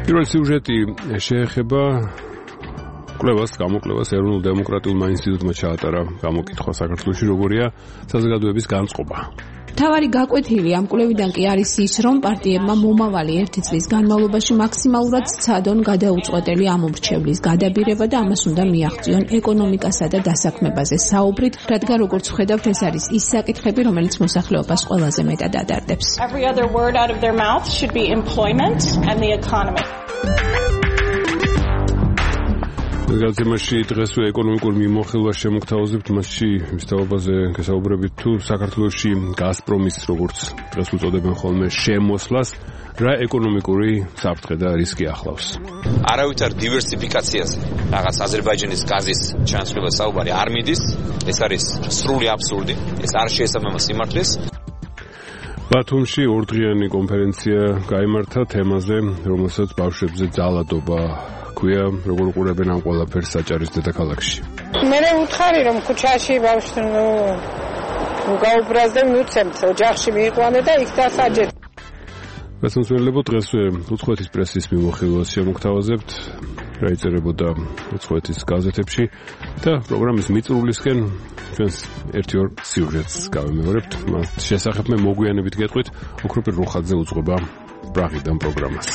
პირველი სიუჟეტი შეეხება გამოკვლევას ეროვნულ დემოკრატიულმა ინსტიტუტმა ჩაატარა გამოკითხვა საქართველოში როგორია საზოგადოების განწყობა. მთავარი გაკვეთილი ამ კვლევიდან კი არის ის, რომ პარტიებმა მომავალი 1 წლის განმავლობაში მაქსიმალურად სცადონ გადაუწყვეტელი ამომრჩევლის გადაბირება და ამას უნდა მიაღწიონ ეკონომიკასა და დასაქმებაზე საუბრით, რადგან როგორც ვხედავთ, ეს არის ის საკითხები, რომელიც მოსახლეობას ყველაზე მეტად ადარდებს. Every other word out of their mouth should be employment and the economy. გაზეთაში დღესვე ეკონომიკურ მიმოხილვას შემოგთავაზებთ, მასში მისთავაზე გასაუბრებით თუ საქართველოში გაზპრომის როგორც დღეს უწოდებენ ხოლმე შემოსვლას რა ეკონომიკური საფრთხე და რისკი ახლავს. არავითარ დივერსიფიკაციაზე რაღაც აზერბაიჯანის გაზის ჩანაცვლებას საუბარი არ მიდის, ეს არის სრული აბსურდი, ეს არ შეესაბამება სიმართლეს. ბათუმში ორდღიანი კონფერენცია გაიმართა თემაზე, რომელსაც ბავშვებზე ძალადობა ქვია, როგორ უყურებენ ამ ყველაფერს საჭარის დედაქალაქში. მე ვუთხარი რომ ქუჩაში ბავშვს გაუბრაზდნენ, უცემთ ოჯახში მიიყვანე და იქ დასაჯეთ. გასამსვლელებო დღესვე უცხოეთის პრესის მიმოხილვას შემოგთავაზებთ, რა იწერებოდა უცხოეთის გაზეთებში და პროგრამის მიწურულისკენ ჩვენს 1-2 სიუჟეტს გავემეორებთ. მას შესახებ მე მოგვიანებით გეტყვით, ოქროპირ რუხაძე უძღვება პრაღიდან პროგრამას.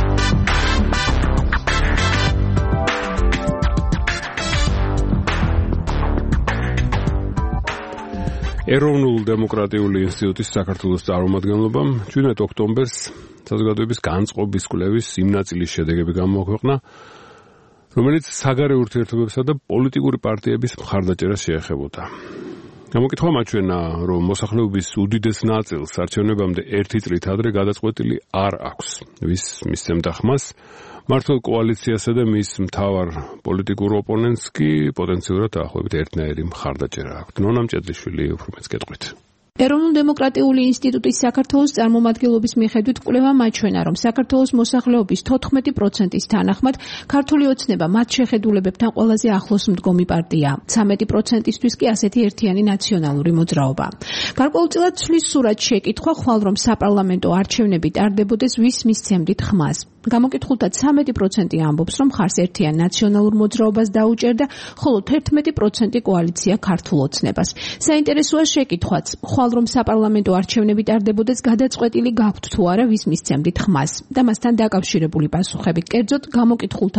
ეროვნულ დემოკრატიული ინსტიტუტის საქართველოს წარმომადგენლობამ 17 ოქტომბერს საზოგადოების განწყობის კვლევის იმ ნაწილის შედეგები გამოაქვეყნა, რომელიც საგარეო ურთიერთობებსა და პოლიტიკური პარტიების მხარდაჭერას შეეხებოდა. გამოკითხვა მაჩვენა, რომ მოსახლეობის უდიდეს ნაწილს არჩევნებამდე 1 წლით ადრე გადაწყვეტილი არ აქვს, ვის მისცემდა ხმას. მართლ კოალიციასა და მის მთავარ პოლიტიკურ ოპონენტს კი პოტენციურად დაახლოებით ერთნაირი მხარდაჭერა აქვს. ნონა მჭედლიშვილი უფრო მეც გეტყვით. ეროვნულ დემოკრატიული ინსტიტუტის საქართველოს წარმომადგენლობის მიხედვით კვლევა მაჩვენა, რომ საქართველოს მოსახლეობის 14%-ის თანახმად ქართული ოცნება მათ შეხედულებებთან ყველაზე ახლოს მდგომი პარტიაა. 13%-ისთვის კი ასეთი ერთიანი ნაციონალური მოძრაობა. გარკვეულწილად ცვლის სურათს შეკითხვა, ხვალ რომ საპარლამენტო არჩევნები ტარდებოდეს, ვის მისცემდით ხმას. გამოკითხულთა 13% ამბობს, რომ ხარს ერთიან ნაციონალურ მოძრაობას დაუჭერდა, ხოლო 11% კოალიცია ქართულ ოცნებას. საინტერესოა შეკითხვაც, ხვალ რომ საპარლამენტო არჩევნები ტარდებოდეს, გადაწყვეტილი გაქვთ თუ არა, ვის მისცემდით ხმას და მასთან დაკავშირებული პასუხები. კერძოდ, გამოკითხულთა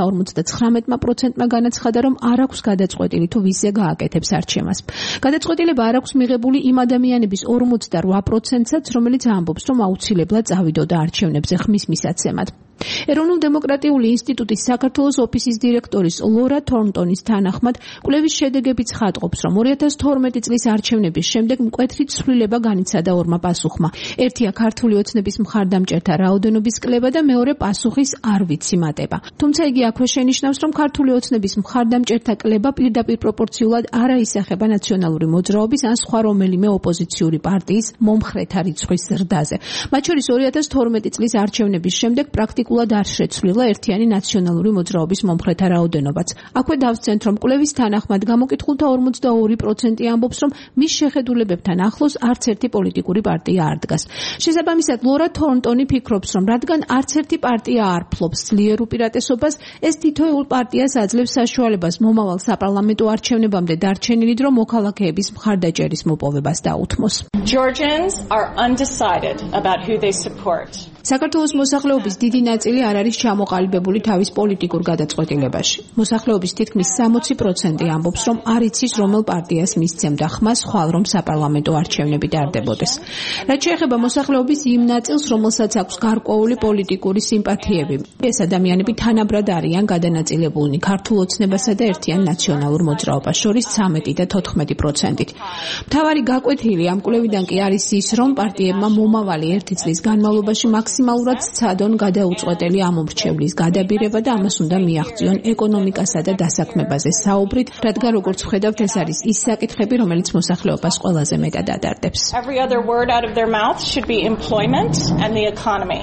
59%-მა განაცხადა, რომ არ აქვს გადაწყვეტილი თუ ვისზე გააკეთებს არჩევას. გადაწყვეტილება არ აქვს მიღებული იმ ადამიანების 48%-საც, რომელიც ამბობს, რომ აუცილებლად წავიდოდა არჩევნებზე ხმის მისაცემად. ეროვნულ დემოკრატიული ინსტიტუტის საქართველოს ოფისის დირექტორის ლორა თორნტონის თანახმად, კვლევის შედეგებიც ხატყობს, რომ 2012 წლის არჩევნების შემდეგ მკვეთრი ცვლილება განიცადა ორმა პასუხმა. ერთია ქართული ოცნების მხარდამჭერთა რაოდენობის კლება და მეორე პასუხის არ ვიცი მატება. თუმცა იგი აქვე შენიშნავს, რომ ქართული ოცნების მხარდამჭერთა კლება პირდაპირ პროპორციულად არ აისახება ნაციონალური მოძრაობის ან სხვა რომელიმე ოპოზიციური პარტიის მომხრეთა რიცხვის ზრდაზე. მათ შორის 2012 წლის არჩევნების შემდეგ პრაქტიკულად არ შეცვლილა ერთიანი ნაციონალური მოძრაობის მომხრეთა რაოდენობაც. აქვე დავსცენთ, რომ კვლევის თანახმად გამოკითხულთა 42% ამბობს, რომ მის შეხედულებებთან ახლოს არც ერთი პოლიტიკური პარტია არ დგას. შესაბამისად, ლორა თორნტონი ფიქრობს, რომ რადგან არც ერთი პარტია არ ფლობს ძლიერ უპირატესობას, ეს თითოეულ პარტიას აძლევს საშუალებას მომავალ საპარლამენტო არჩევნებამდე დარჩენილი დრო მოქალაქეების მხარდაჭერის მოპოვებას დაუთმოს. Georgians are undecided about who they support. საქართველოს მოსახლეობის დიდი ნაწილი არ არის ჩამოყალიბებული თავის პოლიტიკურ გადაწყვეტილებაში. მოსახლეობის თითქმის 60% ამბობს, რომ არ იცის რომელ პარტიას მისცემდა ხმას, ხვალ რომ საპარლამენტო არჩევნები ტარდებოდეს. რაც შეეხება მოსახლეობის იმ ნაწილს, რომელსაც აქვს გარკვეული პოლიტიკური სიმპათიები, ეს ადამიანები თანაბრად არიან გადანაწილებულნი ქართულ ოცნებასა და ერთიან ნაციონალურ მოძრაობას შორის 13 და 14%-ით. მთავარი გაკვეთილი ამ კვლევიდან კი არის ის, რომ პარტიებმა მომავალი 1 წლის განმავლობაში მაქსიმალურად სცადონ გადაუწყვეტელი ამომრჩევლის გადაბირება და ამას უნდა მიაღწიონ ეკონომიკასა და დასაქმებაზე საუბრით, რადგან როგორც ვხედავთ, ეს არის ის საკითხები, რომელიც მოსახლეობას ყველაზე მეტად ადარდებს. Every other word out of their mouth should be employment and the economy.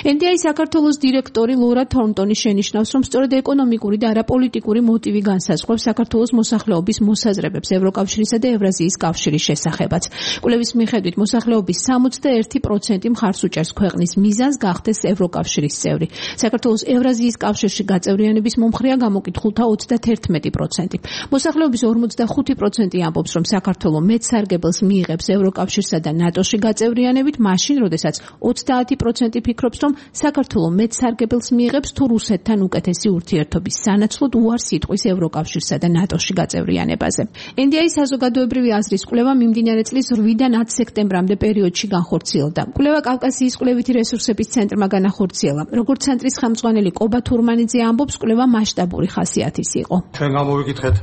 NDI საქართველოს დირექტორი ლორა თორნტონი შენიშნავს, რომ სწორედ ეკონომიკური და არაპოლიტიკური მოტივი განსაზღვრავს საქართველოს მოსახლეობის მოსაზრებებს ევროკავშირისა და ევრაზიის კავშირის შესახებაც. კვლევის მიხედვით მოსახლეობის 61% მხარს უჭერს ქვეყნის მიზანს გახდეს ევროკავშირის წევრი. საქართველოს ევრაზიის კავშირში გაწევრიანების მომხრეა გამოკითხულთა 31%. მოსახლეობის 45% ამბობს, რომ საქართველო მეცსარგებელს მიიღებს ევროკავშირსა და ნატოში გაწევრიანებით, მაშინ, როდესაც 30% ფიქრობს, რომ საქართველო მეცსარგებელს მიიღებს თუ რუსეთთან უკეთესი ურთიერთობის სანაცვლოდ უარს იტყვის ევროკავშირსა და ნატოში გაწევრიანებაზე. NDI საზოგადოებრივი აზრის კვლევა მიმდინარე წლის 8-დან 10 სექტემბრამდე პერიოდში განხორციელდა. კვლევა კავკასიის კვლევითი რესურსების ცენტრმა განახორციელა. როგორც ცენტრის ხელმძღვანელი კობა თურმანიძე ამბობს, კვლევა მასშტაბური ხასიათის იყო. ჩვენ გამოვიკითხეთ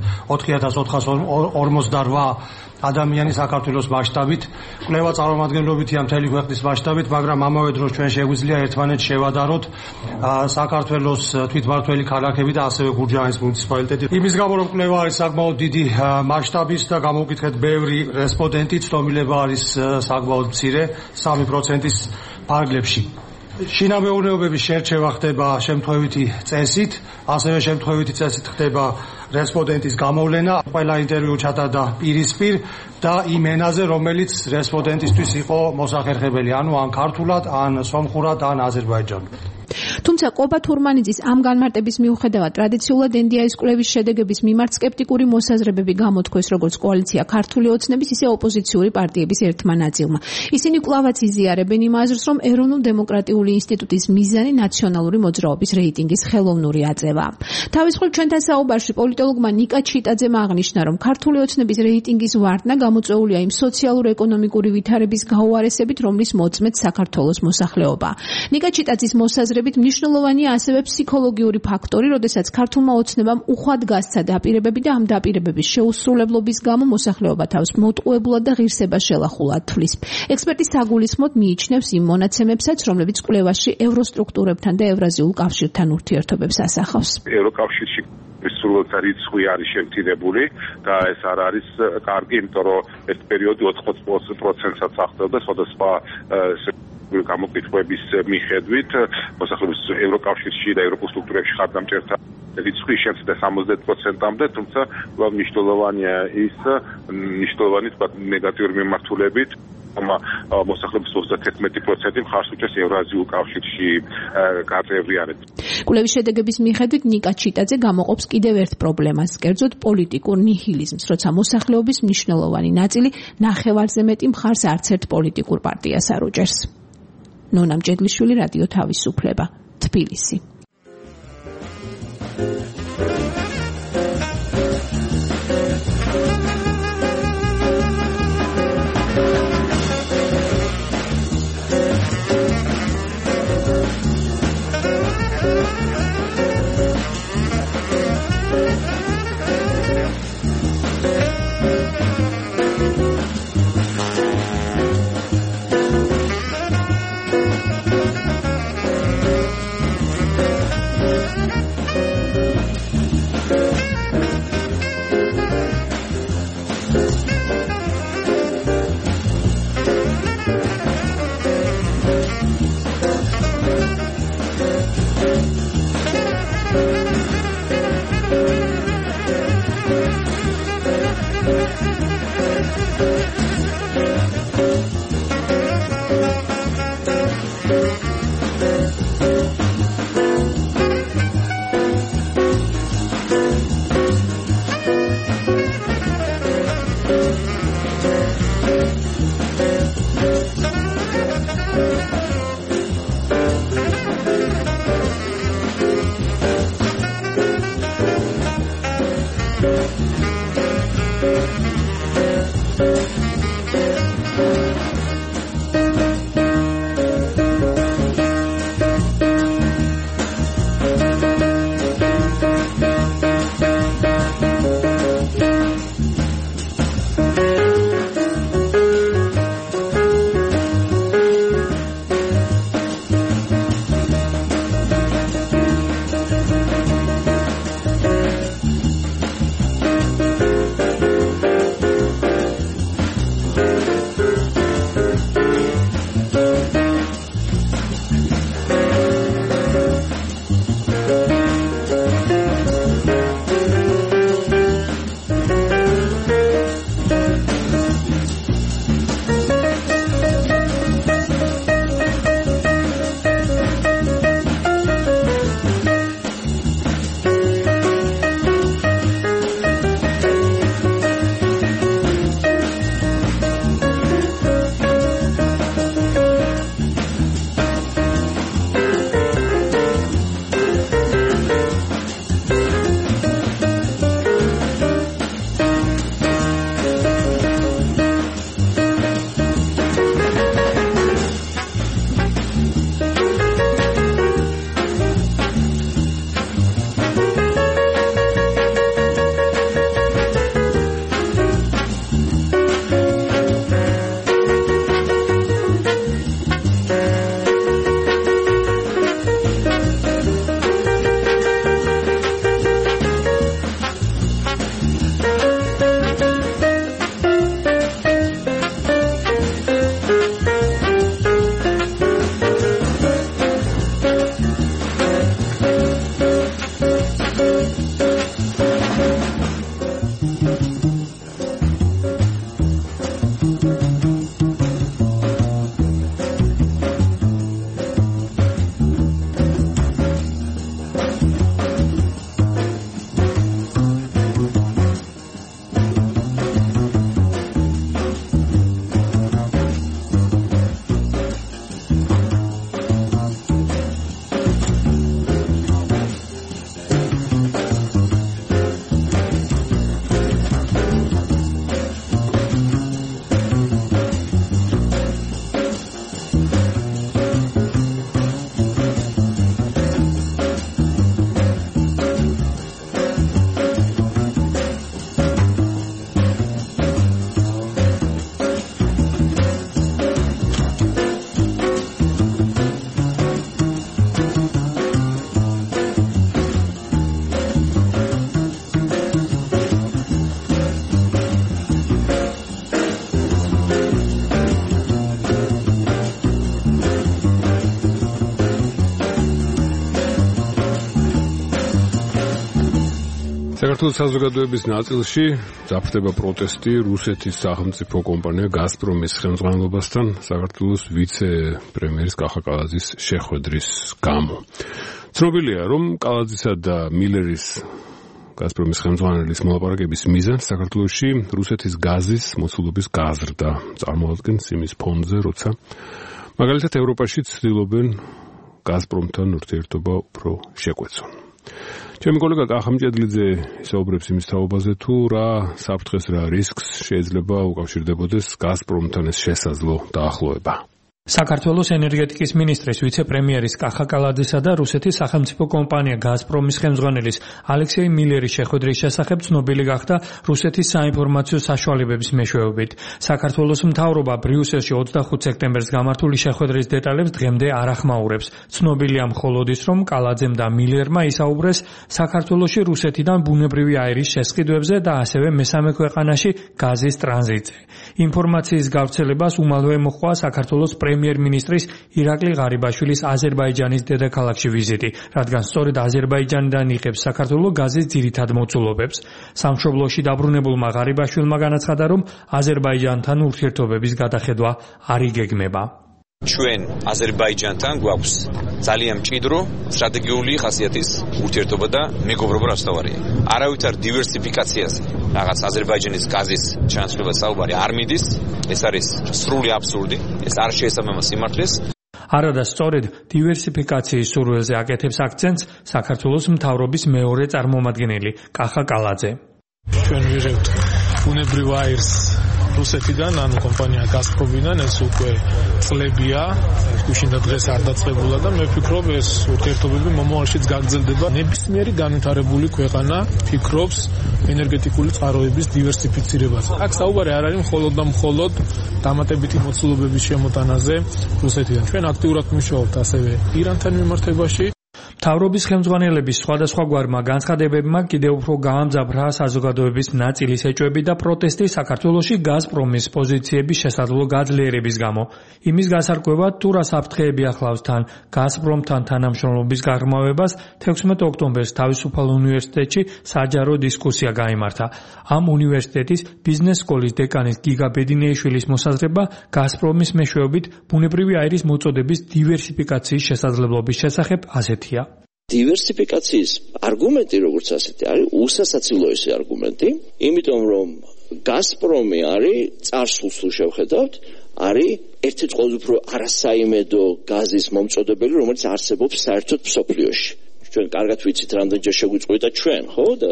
4448 ადამიანი საქართველოს მასშტაბით, კვლევა წარმომადგენლობითია მთელი ქვეყნის მასშტაბით, მაგრამ ამავე დროს ჩვენ შეგვიძლია ერთმანეთს შევადაროთ საქართველოს თვითმმართველი ქალაქები და ასევე გურჯაანის მუნიციპალიტეტი. იმის გამო, რომ კვლევა არის საკმაოდ დიდი მასშტაბის და გამოვიკითხეთ ბევრი რესპონდენტი, ცდომილება არის საკმაოდ მცირე, 3%-ის ფარგლებში. შინამეურნეობების შერჩევა ხდება შემთხვევითი წესით, ასევე შემთხვევითი წესით ხდება რესპონდენტის გამოვლენა, ყველა ინტერვიუ ჩატარდა პირისპირ და იმ ენაზე, რომელიც რესპონდენტისთვის იყო მოსახერხებელი, ანუ ან ქართულად, ან სომხურად, ან აზერბაიჯანულად. თუმცა კობა თურმანიძის ამ განმარტების მიუხედავად ტრადიციულად NDI-ის კვლევის შედეგების მიმართ სკეპტიკური მოსაზრებები გამოთქვეს როგორც კოალიცია ქართული ოცნების, ისე ოპოზიციური პარტიების ერთმა ნაწილმა. ისინი კვლავაც იზიარებენ იმ აზრს, რომ ეროვნულ-დემოკრატიული ინსტიტუტის მიზანი ნაციონალური მოძრაობის რეიტინგის ხელოვნური აწევაა. თავის მხრივ ჩვენთან საუბარში პოლიტოლოგმა ნიკა ჩიტაძემ აღნიშნა, რომ ქართული ოცნების რეიტინგის ვარდნა გამოწვეულია იმ სოციალურ-ეკონომიკური ვითარების გაუარესებით, რომლის მოწმედ საქართველოს მოსახლეობაა. ნიკა ჩიტაძის მოსაზრებით მნიშვნელოვანია ასევე ფსიქოლოგიური ფაქტორი, როდესაც ქართულმა ოცნებამ უხვად გასცა დაპირებები და ამ დაპირებების შეუსრულებლობის გამო მოსახლეობა თავს მოტყუებულად და ღირსებას შელახულად თვლის. ექსპერტი საგულისხმოდ მიიჩნევს იმ მონაცემებსაც, რომლებიც კვლევაში ევროსტრუქტურებთან და ევრაზიულ კავშირთან ურთიერთობებს ასახავს. ევროკავშირში სრულიად რიცხვი არის შემცირებული და ეს არ არის კარგი, იმიტომ რომ ეს პერიოდი 80%-საც აღწევდა სხვადასხვა გამოკითხვების მიხედვით მოსახლეობის ევროკავშირში და ევროპულ სტრუქტურებში ხარდამჭერთა რიცხვი შემცირდა 70%-მდე, თუმცა მნიშვნელოვანია ის ნეგატიური მიმართულებით მოსახლეობის 31% მხარს უჭერს ევრაზიულ კავშირში გაწევრიანებას. კვლევის შედეგების მიხედვით ნიკა ჩიტაძე გამოყოფს კიდევ ერთ პრობლემას, კერძოდ პოლიტიკურ ნიჰილიზმს, როცა მოსახლეობის მნიშვნელოვანი ნაწილი ნახევარზე მეტი მხარს არც ერთ პოლიტიკურ პარტიას არ უჭერს. ნონა მჭედლიშვილი, რადიო თავისუფლება, თბილისი. საქართველოს საზოგადოების ნაწილში ძაფრდება პროტესტი რუსეთის სახელმწიფო კომპანია გაზპრომის ხელმძღვანელობასთან საქართველოს ვიცე-პრემიერის კახა კალაძის შეხვედრის გამო. ცნობილია, რომ კალაძისა და მილერის გაზპრომის ხელმძღვანელის მოლაპარაკების მიზანს საქართველოში რუსეთის გაზის მოცულობის გაზრდა წარმოადგენს იმის ფონზე, როცა მაგალითად ევროპაში ცდილობენ გაზპრომთან ურთიერთობა უფრო შეკვეცონ. ჩემი კოლეგა კახამჭედლიძე ისაუბრებს იმის თაობაზე, თუ რა საფრთხეს, რა რისკს შეიძლება უკავშირდებოდეს გაზპრომთან ეს შესაძლო დაახლოება. საქართველოს ენერგეტიკის მინისტრის ვიცე-პრემიერის კახა კალაძისა და რუსეთის სახელმწიფო კომპანია გაზპრომის ხელმძღვანელის ალექსეი მილერის შეხვედრის შესახებ ცნობილი გახდა რუსეთის საინფორმაციო საშუალებების მეშვეობით. საქართველოს მთავრობა ბრიუსელში 25 სექტემბერს გამართული შეხვედრის დეტალებს დღემდე არ ახმაურებს. ცნობილია მხოლოდ ის, რომ კალაძემ და მილერმა ისაუბრეს საქართველოში რუსეთიდან ბუნებრივი აირის შესყიდვებზე და ასევე მესამე ქვეყანაში გაზის ტრანზიტზე. ინფორმაციის გავრცელებას უმალვე მოჰყვა საქართველოს პრემიერ-მინისტრის ირაკლი ღარიბაშვილის აზერბაიჯანის დედაქალაქში ვიზიტი, რადგან სწორედ აზერბაიჯანიდან იღებს საქართველოს გაზის ძირითად მოცულობებს. სამშობლოში დაბრუნებულმა ღარიბაშვილმა განაცხადა, რომ აზერბაიჯანთან ურთიერთობების გადახედვა არ იგეგმება. ჩვენ აზერბაიჯანთან გვაქვს ძალიან მჭიდრო სტრატეგიული ხასიათის ურთიერთობა და მეგობრობა რასთავარია. არავითარ დივერსიფიკაციაზე, რაღაც აზერბაიჯანის გაზის ჩანაცვლება საუბარი არ მიდის, ეს არის სრული აბსურდი, ეს არ შეესაბამება სიმართლეს. არადა სწორედ დივერსიფიკაციის სურვილზე აკეთებს აქცენტს საქართველოს მთავრობის მეორე წარმომადგენელი კახა კალაძე. ჩვენ ვიღებთ ბუნებრივ აირს რუსეთიდან, ანუ კომპანია გაზპრომიდან, ეს უკვე წლებია, გუშინ და დღეს არ დაწყებულა და მე ვფიქრობ, ეს ურთიერთობები მომავალშიც გაგრძელდება. ნებისმიერი განვითარებული ქვეყანა ფიქრობს ენერგეტიკული წყაროების დივერსიფიცირებაზე. აქ საუბარი არ არის მხოლოდ და მხოლოდ დამატებითი მოცულობების შემოტანაზე რუსეთიდან. ჩვენ აქტიურად მუშაობთ ასევე ირანთან მიმართებაში. მთავრობის ხელმძღვანელების სხვადასხვაგვარმა განცხადებებმა კიდევ უფრო გაამძაფრა საზოგადოების ნაწილის ეჭვები და პროტესტი საქართველოში გაზპრომის პოზიციების შესაძლო გაძლიერების გამო. იმის გასარკვევად, თუ რა საფრთხეები ახლავს თან გაზპრომთან თანამშრომლობის გაღრმავებას, 16 ოქტომბერს თავისუფალ უნივერსიტეტში საჯარო დისკუსია გაიმართა. ამ უნივერსიტეტის ბიზნეს სკოლის დეკანის გიგა ბედინეიშვილის მოსაზრება გაზპრომის მეშვეობით ბუნებრივი აირის მოწოდების დივერსიფიკაციის შესაძლებლობის შესახებ ასეთია. დივერსიფიკაციის არგუმენტი, როგორც ასეთი, არის უსასაცილოესი არგუმენტი, იმიტომ რომ გაზპრომი არის წარსულს თუ შევხედავთ, არის ერთ-ერთი ყველაზე უფრო არასაიმედო გაზის მომწოდებელი, რომელიც არსებობს საერთოდ მსოფლიოში. ჩვენ კარგად ვიცით, რამდენჯერ შეგვიწყვიტა ჩვენ, ხო? და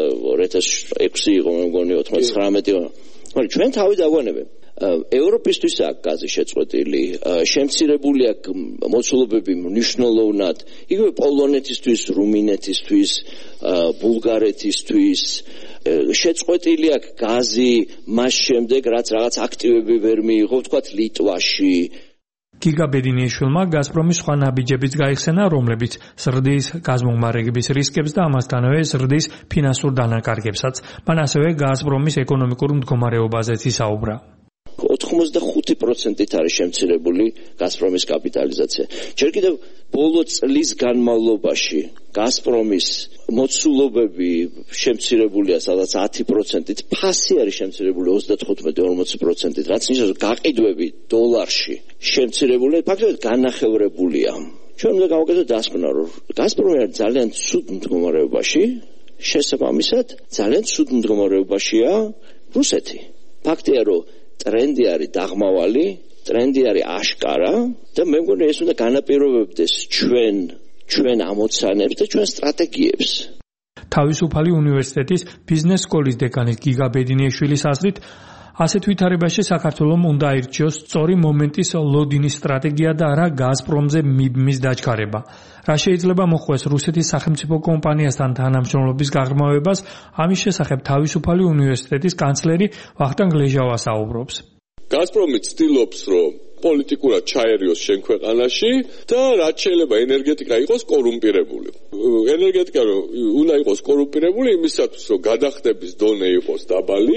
2006 იყო, მე მგონი 99 იყო. მაგრამ ჩვენ თავი დაგვანებებ. ევროპისთვის აქვს გაზი შეწყვეტილი, შემცირებული აქვს მოცულობები მნიშვნელოვნად, იგივე პოლონეთისთვის, რუმინეთისთვის, ბულგარეთისთვის, შეწყვეტილი აქვს გაზი მას შემდეგ, რაც რაღაც აქტივები ვერ მიიღო, ვთქვათ, ლიტვაში. გიგა ბედინეიშვილმა გაზპრომის სხვა ნაბიჯებიც გაიხსენა, რომლებიც ზრდის გაზმომარაგების რისკებს და ამასთანავე ზრდის ფინანსურ დანაკარგებსაც. მან ასევე გაზპრომის ეკონომიკურ მდგომარეობაზეც ისაუბრა. 85%-ით არის შემცირებული გაზპრომის კაპიტალიზაცია. ჯერ კიდევ ბოლო წლის განმავლობაში გაზპრომის მოცულობები შემცირებულია სადაც 10%-ით, ფასი არის შემცირებული 35-40%-ით, რაც ნიშნავს, რომ გაყიდვები დოლარში შემცირებული, ფაქტობრივად განახევრებულია. ჩვენ უნდა გავაკეთოთ დასკვნა, რომ გაზპრომი არის ძალიან ცუდ მდგომარეობაში, შესაბამისად, ძალიან ცუდ მდგომარეობაშია რუსეთი. ფაქტია, რომ ტრენდი არის დაღმავალი, ტრენდი არის აშკარა და მე მგონი ეს უნდა განაპირობებდეს ჩვენ ამოცანებს და ჩვენ სტრატეგიებს. თავისუფალი უნივერსიტეტის ბიზნეს სკოლის დეკანის გიგა ბედინეიშვილის აზრით, ასეთ ვითარებაში საქართველოს უნდა აირჩიოს სწორი მომენტის ლოდინის სტრატეგია და არა გაზპრომზე მიბმის დაჩქარება. რა შეიძლება მოხდეს რუსეთის სახელმწიფო კომპანიასთან თანამშრომლობის გაღრმავებას, ამის შესახებ თავისუფალი უნივერსიტეტის კანცლერი ვახტანგ ლეჟავა საუბრობს. გაზპრომი ცდილობს, რომ პოლიტიკურად ჩაერიოს შენ ქვეყანაში და რაც შეიძლება ენერგეტიკა იყოს კორუმპირებული. ენერგეტიკა უნდა იყოს კორუმპირებული იმისათვის, რომ გადახდების დონე იყოს დაბალი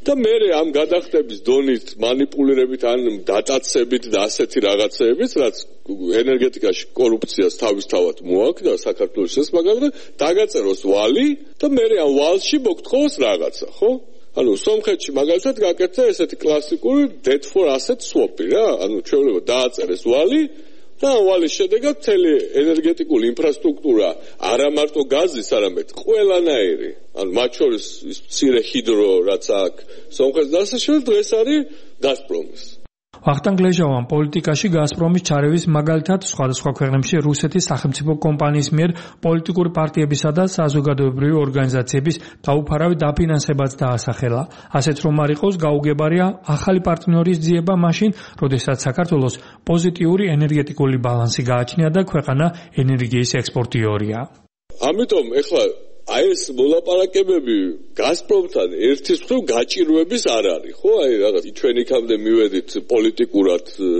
და მე ამ გადახდების დონით манипуლირებით ან დატაცებით და ასეთი რაღაცეებით, რაც ენერგეტიკაში კორუფციას თავისთავად მოაქვს და საქართველოს ეს მაგალითად დაგაწეროს ვალი და მე ამ ვალში მოგთხოვოს რაღაცა, ხო? ანუ სომხეთში მაგალითად გაკეთდა ესეთი კლასიკური debt for asset swap-ი რა, ანუ ჩვეულებრივ დააწერეს ვალი და ვალის შედეგად მთელი ენერგეტიკული ინფრასტრუქტურა არა მარტო გაზის, არამედ ყველანაირი, ანუ მათ შორის ის მცირე ჰიდრო რაც აქვს სომხეთს დასაშორებით დღეს არის გაზპრომის. ვახტანგ ლეჟავამ პოლიტიკაში გაზპრომის ჩარევის მაგალითად სხვადასხვა ქვეყნებში რუსეთის სახელმწიფო კომპანიის მიერ პოლიტიკური პარტიებისა და საზოგადოებრივი ორგანიზაციების დაუფარავი დაფინანსებაც დაასახელა. ასეთ რომ არ იყოს გაუგებარია ახალი პარტნიორის ძიება მაშინ, როდესაც საქართველოს პოზიტიური ენერგეტიკული ბალანსი გააჩნია და ქვეყანა ენერგიის ექსპორტიორია. ამიტომ ეხლა აი ეს მოლაპარაკებები გაზპრომთან ერთის მხრივ გაჭირვების არ არის, ხო? აი რაღაც ჩვენ იქამდე მივედით პოლიტიკურად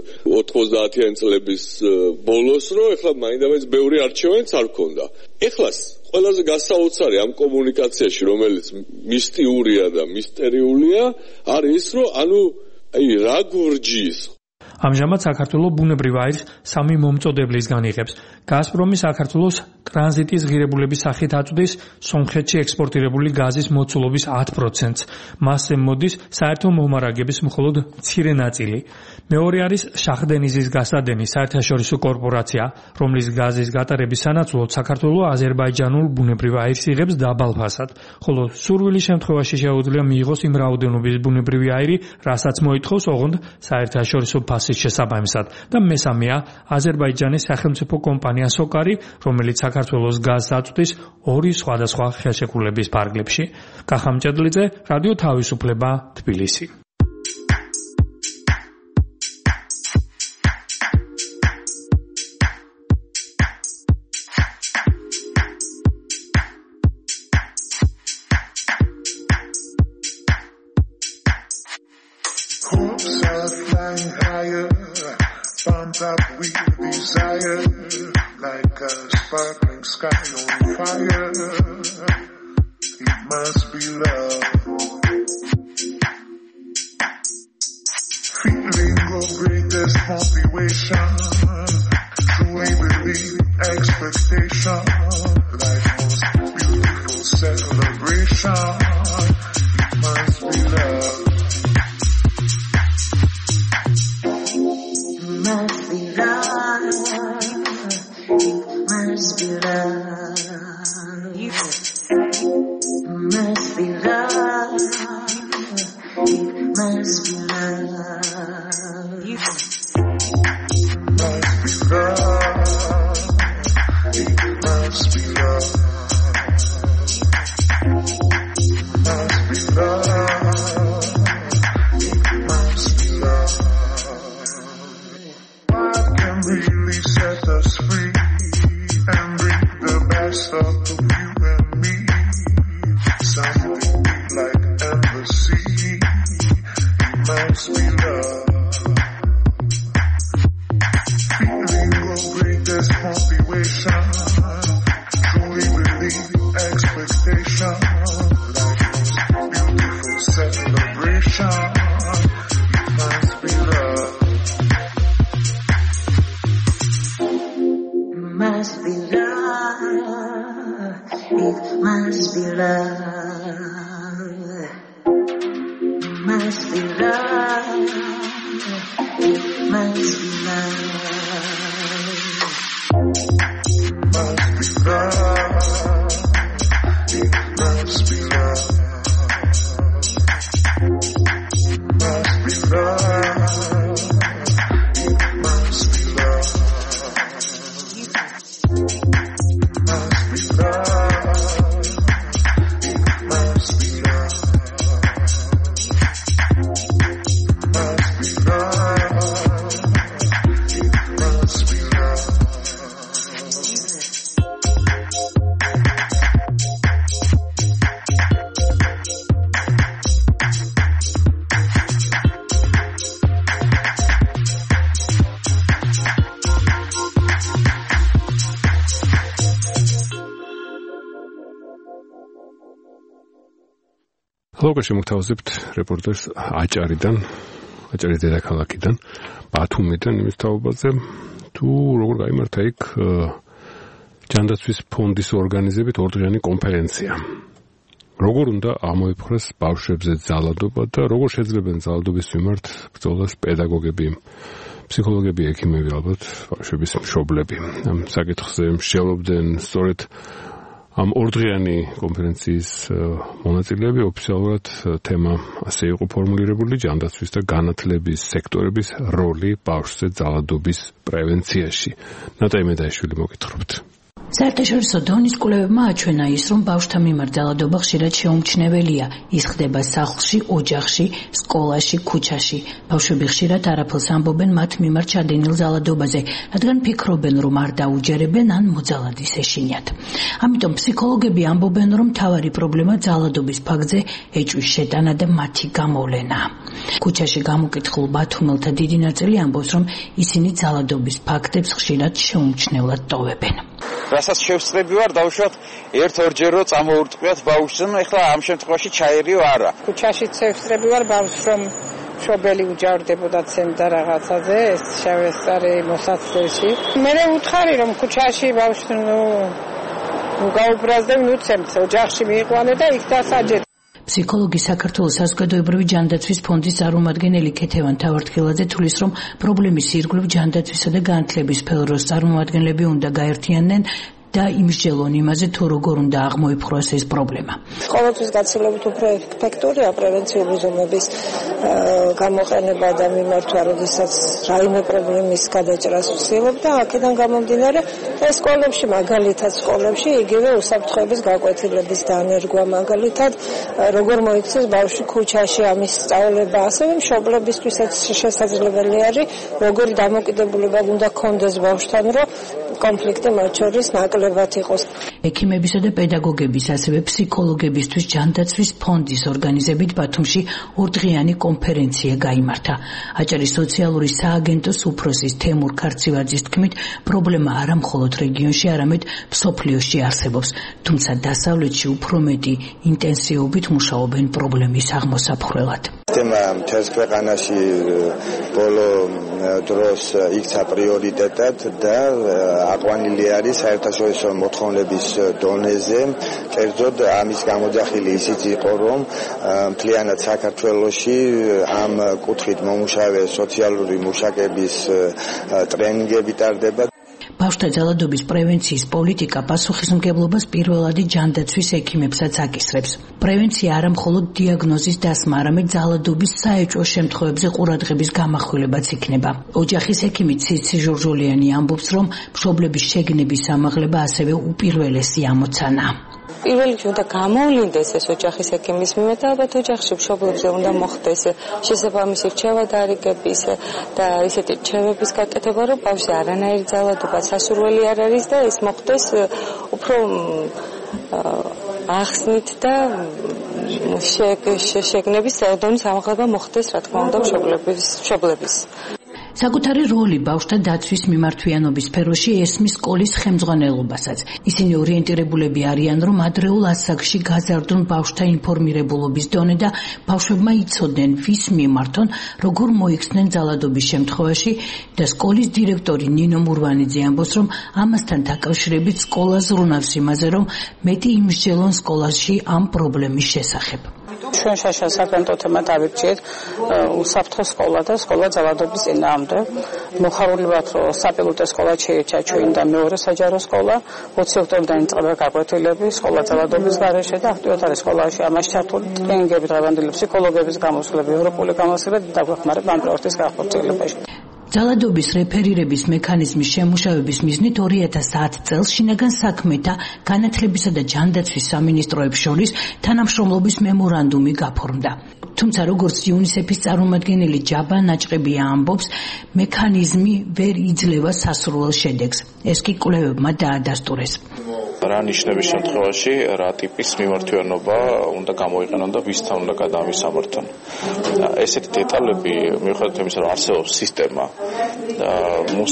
90-იანი წლების ბოლოს, რომ ეხლა მაინდამაინც ბევრი არჩევანიც არ ქონდა. ეხლა ყველაზე გასაოცარი ამ კომუნიკაციაში, რომელიც მისტიურია და მისტერიულია, არის ის, რომ ანუ აი რა გურჯის ამჟამად საქართველოს ბუნებრივ აირს სამი მომწოდებლისგან იღებს. გაზპრომი საქართველოს ტრანზიტის ღირებულების სახით აწვდის სომხეთში ექსპორტირებული გაზის მოცულობის 10%-ს. მასზე მოდის საერთო მომარაგების მხოლოდ მცირე ნაწილი. მეორე არის შაჰდენიზის გასადენი საერთაშორისო კორპორაცია, რომლის გაზის გატარების სანაცვლოდ საქართველოს აზერბაიჯანულ ბუნებრივ აირს იღებს დაბალ ფასად, ხოლო სურვილის შემთხვევაში შეუძლია მიიღოს იმ რაოდენობის ბუნებრივი აირი, რასაც მოითხოვს ოღონდ საერთაშორისო ფასის შესაბამისად და მესამეა აზერბაიჯანის სახელმწიფო კომპანია სოკარი, რომელიც საქართველოს გაზს აწვდის ორი სხვადასხვა ხელშეკრულების ფარგლებში. კახა მჭედლიძე, რადიო თავისუფლება, თბილისი. Up with desire, like a sparkling sky on fire. It must be love. Feeling of greatest motivation, truly believe expectation, like most beautiful celebration. It must be love. Must be love, it must be love, must be love, it must be love, must be love, it must be love, must be love, it must be love. Really set us free and bring the best of you and me. Something like embassy. It must be love. Feeling of greatest motivation. Truly believe expectation. Like most beautiful celebration. It must be love. must be love, it must be love, must be love, it must be love. ახლა შემოგთავაზებთ რეპორტაჟს აჭარის დედაქალაქიდან, ბათუმიდან იმის თაობაზე, თუ როგორ გაიმართა იქ ჯანდაცვის ფონდის ორგანიზებით ორდღიანი კონფერენცია. როგორ უნდა ამოიფხვრას ბავშვებზე ძალადობა და როგორ შეძლებენ ძალადობის მიმართ ბრძოლას პედაგოგები, ფსიქოლოგები, ექიმები, ალბათ ბავშვების მშობლები. ამ საკითხზე მსჯელობდნენ სწორედ ამ ორდღიანი კონფერენციის მონაწილეები. ოფიციალურად თემა ასე იყო ფორმულირებული: ჯანდაცვის და განათლების სექტორების როლი ბავშვზე ძალადობის პრევენციაში. ნატა იმედაიშვილი მოგითხრობთ. საერთაშორისო დონის კვლევებმა აჩვენა ის, რომ ბავშვთა მიმართ ძალადობა ხშირად შეუმჩნეველია. ის ხდება სახლში, ოჯახში, სკოლაში, ქუჩაში. ბავშვები ხშირად არაფერს ამბობენ მათ მიმართ ჩადენილ ძალადობაზე, რადგან ფიქრობენ, რომ არ დაუჯერებენ ან მოძალადის ეშინიათ. ამიტომ ფსიქოლოგები ამბობენ, რომ მთავარი პრობლემა ძალადობის ფაქტზე ეჭვის შეტანა და მათი გამოვლენა. ქუჩაში გამოკითხულ ბათუმელთა დიდი ნაწილი ამბობს, რომ ისინი ძალადობის ფაქტებს ხშირად შეუმჩნევლად ტოვებენ. რასაც შევსწრები ვარ დავუშვათ ერთ-ორჯერ რომ წამოურტყვიათ ბავშვს, ეხლა ამ შემთხვევაში ჩაერიო არა. ქუჩაში შევსწრები ვარ ბავშვს, რომ მშობელი უჯავრდებოდა ცემდა რაღაცაზე, ეს შევესწარი მოსაცდელში. მე ვუთხარი რომ ქუჩაში ბავშვს გაუბრაზდე, ცემთ ოჯახში მიიყვანე და იქ დასაჯეთ. ფსიქოლოგი საქართველოს საზოგადოებრივი ჯანდაცვის ფონდის წარმომადგენელი ქეთევან თავართხილაძე თვლის, რომ პრობლემის ირგვლივ ჯანდაცვისა და განათლების სფეროს წარმომადგენლები უნდა გაერთიანდნენ და იმსჯელონ იმაზე, თუ როგორ უნდა აღმოიფხვრას ეს პრობლემა. ყოველთვის გაცილებით უფრო ეფექტურია პრევენციული ზომების გამოყენება და მიმართვა, როდესაც რაიმე პრობლემის გადაჭრას ვცდილობ და აქედან გამომდინარე სკოლებში, მაგალითად სკოლებში იგივე უსაფრთხოების გაკვეთილების დანერგვა, მაგალითად როგორ მოიქცეს ბავშვი ქუჩაში ამის სწავლება, ასევე მშობლებისთვისაც შესაძლებელი არის, როგორი დამოკიდებულება უნდა ქონდეს ბავშვთან, რომ კონფლიქტი მათ შორის ნაკლებად იყოს. ექიმებისა და პედაგოგების, ასევე ფსიქოლოგებისთვის ჯანდაცვის ფონდის ორგანიზებით ბათუმში ორდღიანი კონფერენცია გაიმართა. აჭარის სოციალური სააგენტოს უფროსის თემურ ქარცივაძის თქმით, პრობლემა არა მხოლოდ რეგიონში, არამედ მსოფლიოში არსებობს, თუმცა დასავლეთში უფრო მეტი ინტენსივობით მუშაობენ პრობლემის აღმოსაფხვრელად. თემა მთელს ქვეყანაში ბოლო დროს იქცა პრიორიტეტად და აყვანილი არის საერთაშორისო მოთხოვნების დონეზე. კერძოდ ამის გამოძახილი ისიც იყო, რომ მთლიანად საქართველოში ამ კუთხით მომუშავე სოციალური მუშაკების ტრენინგები ტარდება. ბავშვთა ძალადობის პრევენციის პოლიტიკა პასუხისმგებლობას პირველადი ჯანდაცვის ექიმებსაც აკისრებს. პრევენცია არა მხოლოდ დიაგნოზის დასმა, არამედ ძალადობის საეჭვო შემთხვევებზე ყურადღების გამახვილებაც იქნება. ოჯახის ექიმი ციცი ჟურჟოლიანი ამბობს, რომ მშობლების შეგნების ამაღლება ასევე უპირველესი ამოცანა. პირველ რიგში უნდა გამოვლინდეს ეს ოჯახის ექიმის მიმართ, ალბათ ოჯახში მშობლებზე უნდა მოხდეს შესაბამისი რჩევა დარიგების და ისეთი რჩევების გაკეთება, რომ ბავშვი არანაირი ძალადობა სასურველი არ არის და ეს მოხდეს უფრო ახსნით და შეგნების დონის ამაღლება მოხდეს, რა თქმა უნდა, მშობლების. საკუთარი როლი ბავშვთა დაცვის მიმართვიანობის სფეროში ესმის სკოლის ხელმძღვანელობასაც. ისინი ორიენტირებულები არიან, რომ ადრეულ ასაკში გაზარდონ ბავშვთა ინფორმირებულობის დონე და ბავშვებმა იცოდნენ, ვის მიმართონ, როგორ მოიქცნენ ძალადობის შემთხვევაში და სკოლის დირექტორი ნინო მურვანიძე ამბობს, რომ ამასთან დაკავშირებით სკოლა ზრუნავს იმაზე, რომ მეტი იმსჯელონ სკოლაში ამ პრობლემის შესახებ. ჩვენ შაშა საკანტო თემა დავირჩიეთ უსაფრთხო სკოლა და სკოლა ძალადობის წინააღმდეგ. მოხარული ვართ, რომ საპილოტო სკოლა შეირჩა ჩვენ და მეორე საჯარო სკოლა 20 ოქტომბრიდან იწყება გაკვეთილები სკოლა ძალადობის გარეშე და აქტიურად არის სკოლაში ამას ჩართული ტრენინგები, დღევანდელი ფსიქოლოგების გამოსვლები, ევროპული გამოსვლები და დაგვეხმარება ამ პროექტის განხორციელებაში. ძალადობის რეფერირების მექანიზმის შემუშავების მიზნით 2010 წელს შინაგან საქმეთა, განათლებისა და ჯანდაცვის სამინისტროებს შორის თანამშრომლობის მემორანდუმი გაფორმდა. თუმცა როგორც იუნისეფის წარმომადგენელი ჯაბა ნაჭყებია ამბობს, მექანიზმი ვერ იძლევა სასურველ შედეგს. ეს კი კვლევებმა დაადასტურეს. რა ნიშნების შემთხვევაში რა ტიპის მიმართვიანობა უნდა გამოიყენონ და ვისთან უნდა გადაამისამართონ. ესეთი დეტალები მიუხედავად იმისა, რომ არსებობს სისტემა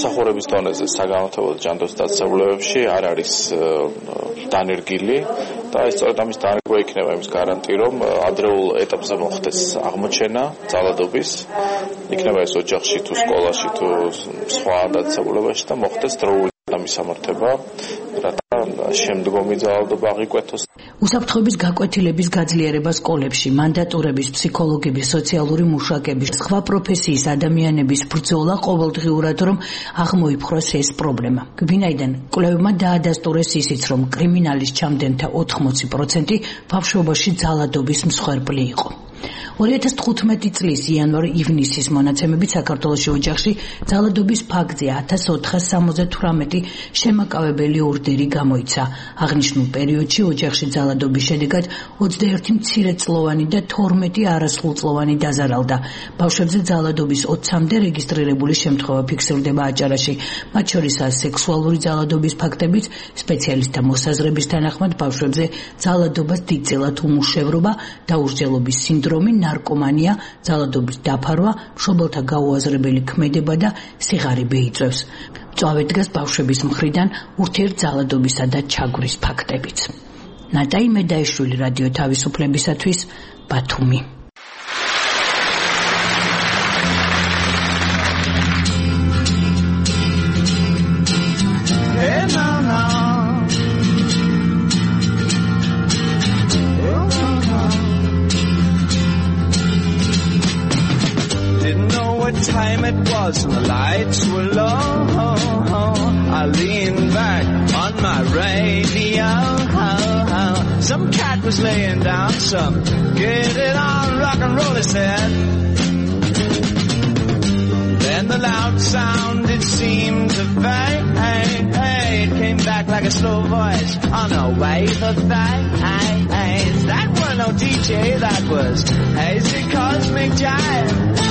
მომსახურების დონეზე საგანმანათლებლო ჯანდაცვის დაწესებულებებში არ არის დანერგილი და ეს სწორედ ამის დანერგვა იქნება იმის გარანტი, რომ ადრეულ ეტაპზე მოხდეს აღმოჩენა ძალადობის, იქნება ეს ოჯახში თუ სკოლაში თუ სხვა დაწესებულებაში და მოხდეს დროული მისამართება, რათა შემდგომი ძალადობა აღიკვეთოს. უსაფრთხოების გაკვეთილების გაძლიერება სკოლებში, მანდატურების, ფსიქოლოგების, სოციალური მუშაკების, სხვა პროფესიის ადამიანების ბრძოლა ყოველდღიურად რომ აღმოიფხვრას ეს პრობლემა. ვინაიდან კვლევებმა დაადასტურეს ისიც, რომ კრიმინალის ჩამდენთა 80% ბავშვობაში ძალადობის მსხვერპლი იყო. 2015 წლის იანვარ-ივნისის მონაცემებით საქართველოში ოჯახში ძალადობის ფაქტზე 1478 შემაკავებელი ორდერი გამოიცა. აღნიშნულ პერიოდში ოჯახში ძალადობის შედეგად 21 მცირეწლოვანი და 12 არასრულწლოვანი დაზარალდა. ბავშვებზე ძალადობის 20-მდე რეგისტრირებული შემთხვევა ფიქსირდება აჭარაში. მათ შორისაა სექსუალური ძალადობის ფაქტებიც, სპეციალისტთა მოსაზრების თანახმად ბავშვებზე ძალადობას დიდწილად უმუშევრობა, დაუსჯელობის სინდრომი, ნარკომანია, ძალადობის დაფარვა, მშობელთა გაუაზრებელი ქმედება და სიღარიბე იწვევს. მწვავე დგას ბავშვების მხრიდან ურთიერთძალადობისა და ჩაგვრის ფაქტებიც. ნატაი მედაიშვილი, რადიო თავისუფლებისათვის, ბათუმი. Time it was and the lights were low. I leaned back on my radio. Some cat was laying down some get it on rock and roll, he said. Then the loud sound it seemed to fade. It came back like a slow voice on a wave of bass. That was no DJ, that was hazy cosmic jive.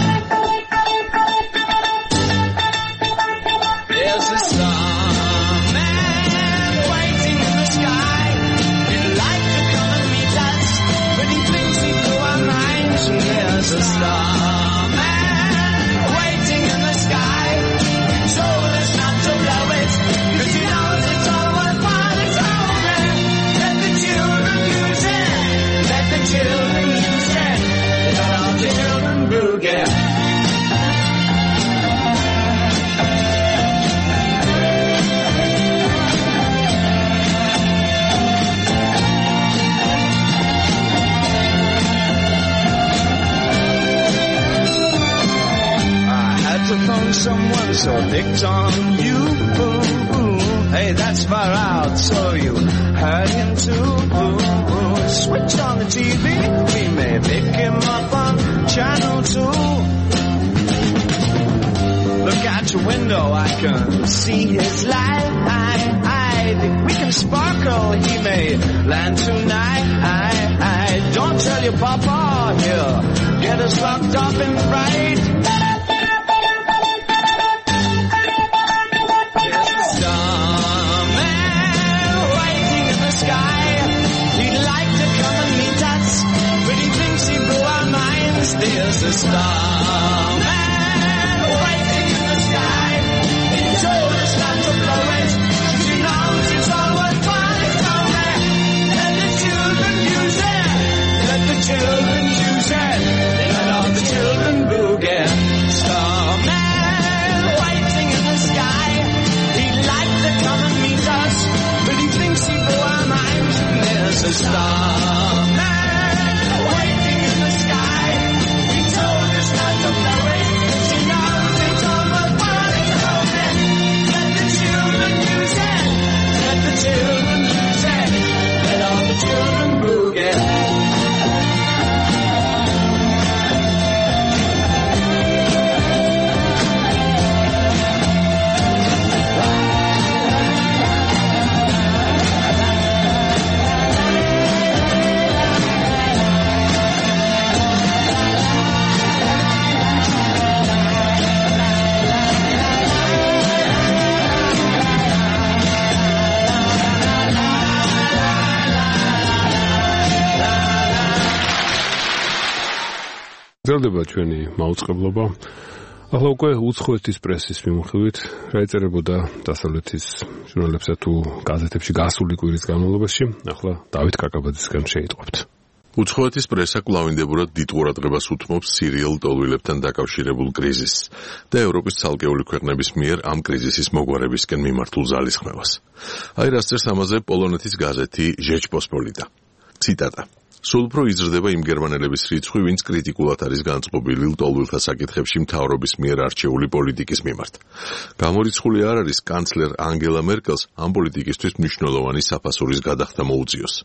There's a starman waiting in the sky. He'd like to come and meet us, but he thinks he blew our minds. There's a starman waiting in the sky. He told us not to blow it, 'cause he knows it's all worthwhile. It's over. Let the children use it. Let the children use it. Let all the children boogie. Someone so hooked on you. Hey, that's far out, so you heard him too. Switch on the TV, we may pick him up on channel 2. Look out your window, I can see his light. If we can sparkle, he may land tonight. Don't tell your papa, he'll get us locked up in fright. There's a starman waiting in the sky. He told us not to blow it, 'cause he knows it's all worthwhile. It's over. Let the children use it. Let the children use it. Let all the children boogie. Starman waiting in the sky. He'd like to come and meet us, but he thinks he blew our minds. And there's a starman waiting in the sky. Not to blow it, she knows it's all worthwhile. It's over. Let the children use it. Let the children use it. Let all the children boogie. გრძელდება ჩვენი მაუწყებლობა. ახლა უკვე უცხოეთის პრესის მიმოხილვით რა ეწერებოდა დასავლეთის ჟურნალებსა თუ გაზეთებში გასული კვირის განმავლობაში, ახლა დავით კაკაბაძისგან შეიტყობთ. უცხოეთის პრესა კვლავინდებურად დიდ ყურადღებას უთმობს სირიელ ლტოლვილებთან დაკავშირებულ კრიზისს და ევროპის ცალკეული ქვეყნების მიერ ამ კრიზისის მოგვარებისკენ მიმართულ ძალისხმევას. აი რას წერს ამაზე პოლონეთის გაზეთი ჟეჩპოსპოლიტა. ციტატა: სულ უფრო იზრდება იმ გერმანელების რიცხვი, ვინც კრიტიკულად არის განწყობილი ლტოლვილთა საკითხებში მთავრობის მიერ არჩეული პოლიტიკის მიმართ. გამორიცხული არ არის კანცლერ ანგელა მერკელს ამ პოლიტიკისთვის მნიშვნელოვანი საფასურის გადახდა მოუწიოს.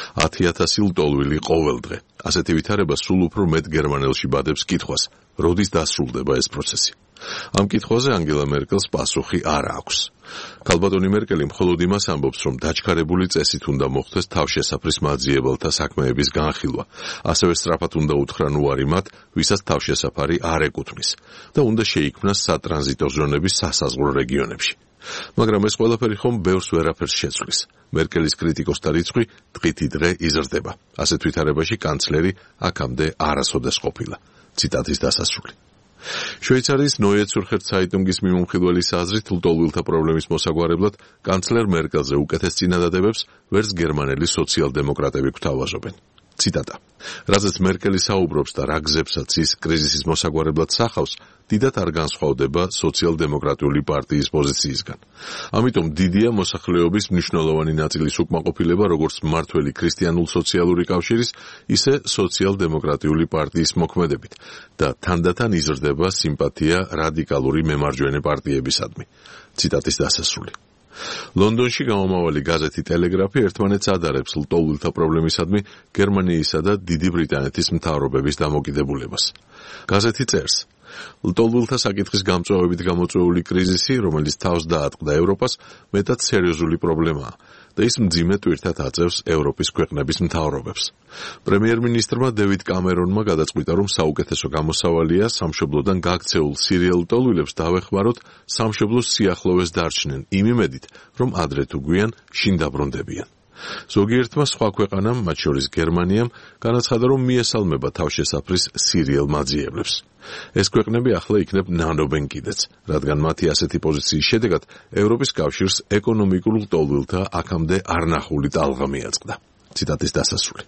10,000 ლტოლვილი ყოველდღე. ასეთი ვითარება სულ უფრო მეტ გერმანელში ბადებს კითხვას, როდის დასრულდება ეს პროცესი. ამ კითხვაზე ანგელა მერკელს პასუხი არ აქვს. ქალბატონი მერკელი მხოლოდ იმას ამბობს, რომ დაჩქარებული წესით უნდა მოხდეს თავშესაფრის მაძიებელთა საქმეების განხილვა, ასევე სწრაფად უნდა უთხრან უარი მათ, ვისაც თავშესაფარი არ ეკუთვნის და უნდა შეიქმნას სატრანზიტო ზონების სასაზღვრო რეგიონებში. მაგრამ ეს ყველაფერი ხომ ბევრს ვერაფერს შეცვლის. მერკელის კრიტიკოსთა რიცხვი დღითი დღე იზრდება. ასეთ ვითარებაში კანცლერი აქამდე არასოდეს ყოფილა. ციტატის დასასრული. შვეიცარიის Neue Zürcher Zeitungის მიმომხილველის აზრით, ლტოლვილთა პრობლემის მოსაგვარებლად კანცლერ მერკელზე უკეთეს წინადადებებს ვერც გერმანელი სოციალ-დემოკრატები გვთავაზობენ. ციტატა: რაზეც მერკელი საუბრობს და რა გზებსაც ის კრიზისის მოსაგვარებლად სახავს, დიდად არ განსხვავდება სოციალ-დემოკრატიული პარტიის პოზიციისგან. ამიტომ დიდია მოსახლეობის მნიშვნელოვანი ნაწილის უკმაყოფილება როგორც მმართველი ქრისტიანულ-სოციალური კავშირის, ისე სოციალ-დემოკრატიული პარტიის მოქმედებით და თანდათან იზრდება სიმპათია რადიკალური მემარჯვენე პარტიებისადმი. ციტატის დასასრული. ლონდონში გამომავალი გაზეთი ტელეგრაფი ერთმანეთს ადარებს ლტოლვილთა პრობლემისადმი გერმანიისა და დიდი ბრიტანეთის მთავრობების დამოკიდებულებას. გაზეთი წერს: ლტოლვილთა საკითხის გამწვავებით გამოწვეული კრიზისი, რომელიც თავს დაატყდა ევროპას, მეტად სერიოზული პრობლემაა და ის მძიმე ტვირთად აწევს ევროპის ქვეყნების მთავრობებს. პრემიერ-მინისტრმა დევიდ კამერონმა გადაწყვიტა, რომ საუკეთესო გამოსავალია სამშობლოდან გაქცეულ სირიელ ლტოლვილებს დავეხმაროთ სამშობლოს სიახლოვეს დარჩნენ, იმ იმედით, რომ ადრე თუ გვიან შინ დაბრუნდებიან. ზოგიერთმა სხვა ქვეყანამ, მათ შორის გერმანიამ, განაცხადა, რომ მიესალმება თავშესაფრის სირიელ მაძიებლებს. ეს ქვეყნები ახლა იქნებ ნანობენ კიდეც, რადგან მათი ასეთი პოზიციის შედეგად ევროპის კავშირს ეკონომიკურ ლტოლვილთა აქამდე არნახული ტალღა მიაწყდა. ციტატის დასასრული.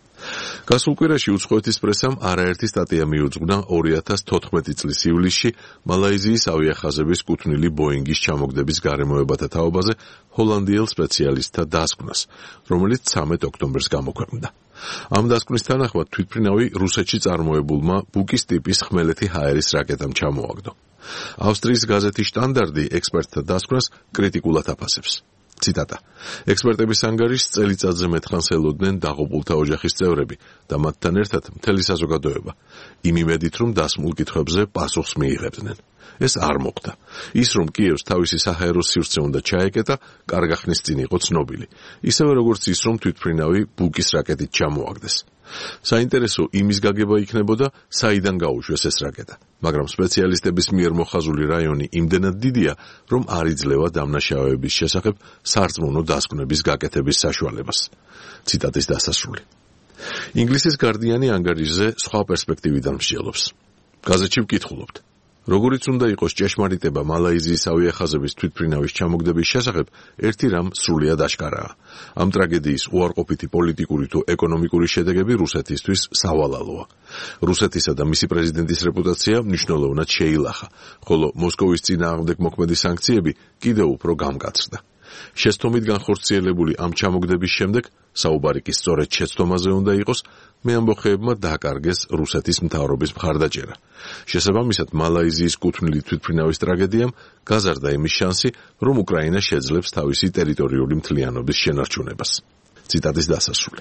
გასულ კვირაში უცხოეთის პრესამ არაერთი სტატია მიუძღვნა 2014 წლის ივლისში მალაიზიის ავიახაზების კუთვნილი ბოინგის ჩამოგდების გარემოებათა თაობაზე ჰოლანდიელ სპეციალისტთა დასკვნას, რომელიც 13 ოქტომბერს გამოქვეყნდა. ამ დასკვნის თანახმად თვითმფრინავი რუსეთში წარმოებულმა ბუკის ტიპის ხმელეთი ჰაერის რაკეტამ ჩამოაგდო. ავსტრიის გაზეთი შტანდარტი ექსპერტთა დასკვნას კრიტიკულად აფასებს. ციტატა: ექსპერტების ანგარიშს წელიწადზე მეტხანს ელოდნენ დაღუპულთა ოჯახის წევრები და მათთან ერთად მთელი საზოგადოება, იმ იმედით, რომ დასმულ კითხვებზე პასუხს მიიღებდნენ. ეს არ მოხდა. ის, რომ კიევს თავისი საჰაერო სივრცე უნდა ჩაეკეტა, კარგა ხნის წინ იყო ცნობილი, ისევე როგორც ის, რომ თვითმფრინავი ბუკის რაკეტით ჩამოაგდეს. საინტერესო იმის გაგება იქნებოდა, საიდან გაუშვეს ეს რაკეტა, მაგრამ სპეციალისტების მიერ მოხაზული რაიონი იმდენად დიდია, რომ არ იძლევა დამნაშავეების შესახებ სარწმუნო დასკვნების გაკეთების საშუალებას. ციტატის დასასრული. ინგლისის გარდიანი ანგარიშზე სხვა პერსპექტივიდან მსჯელობს. გაზეთში ვკითხულობთ: როგორიც უნდა იყოს ჭეშმარიტება მალაიზიის ავიახაზების თვითმფრინავის ჩამოგდების შესახებ, ერთი რამ სრულიად აშკარაა. ამ ტრაგედიის უარყოფითი პოლიტიკური თუ ეკონომიკური შედეგები რუსეთისთვის სავალალოა. რუსეთისა და მისი პრეზიდენტის რეპუტაცია მნიშვნელოვნად შეილახა, ხოლო მოსკოვის წინააღმდეგ მოქმედი სანქციები კიდევ უფრო გამკაცრდა. შესთომით განხორციელებული ამ ჩამოგდების შემდეგ, საუბარი კი სწორედ შეცდომაზე უნდა იყოს, მეამბოხეებმა დაკარგეს რუსეთის მთავრობის მხარდაჭერა. შესაბამისად, მალაიზიის კუთვნილი თვითმფრინავის ტრაგედიამ გაზარდა იმის შანსი, რომ უკრაინა შეძლებს თავისი ტერიტორიული მთლიანობის შენარჩუნებას. ციტატის დასასრული.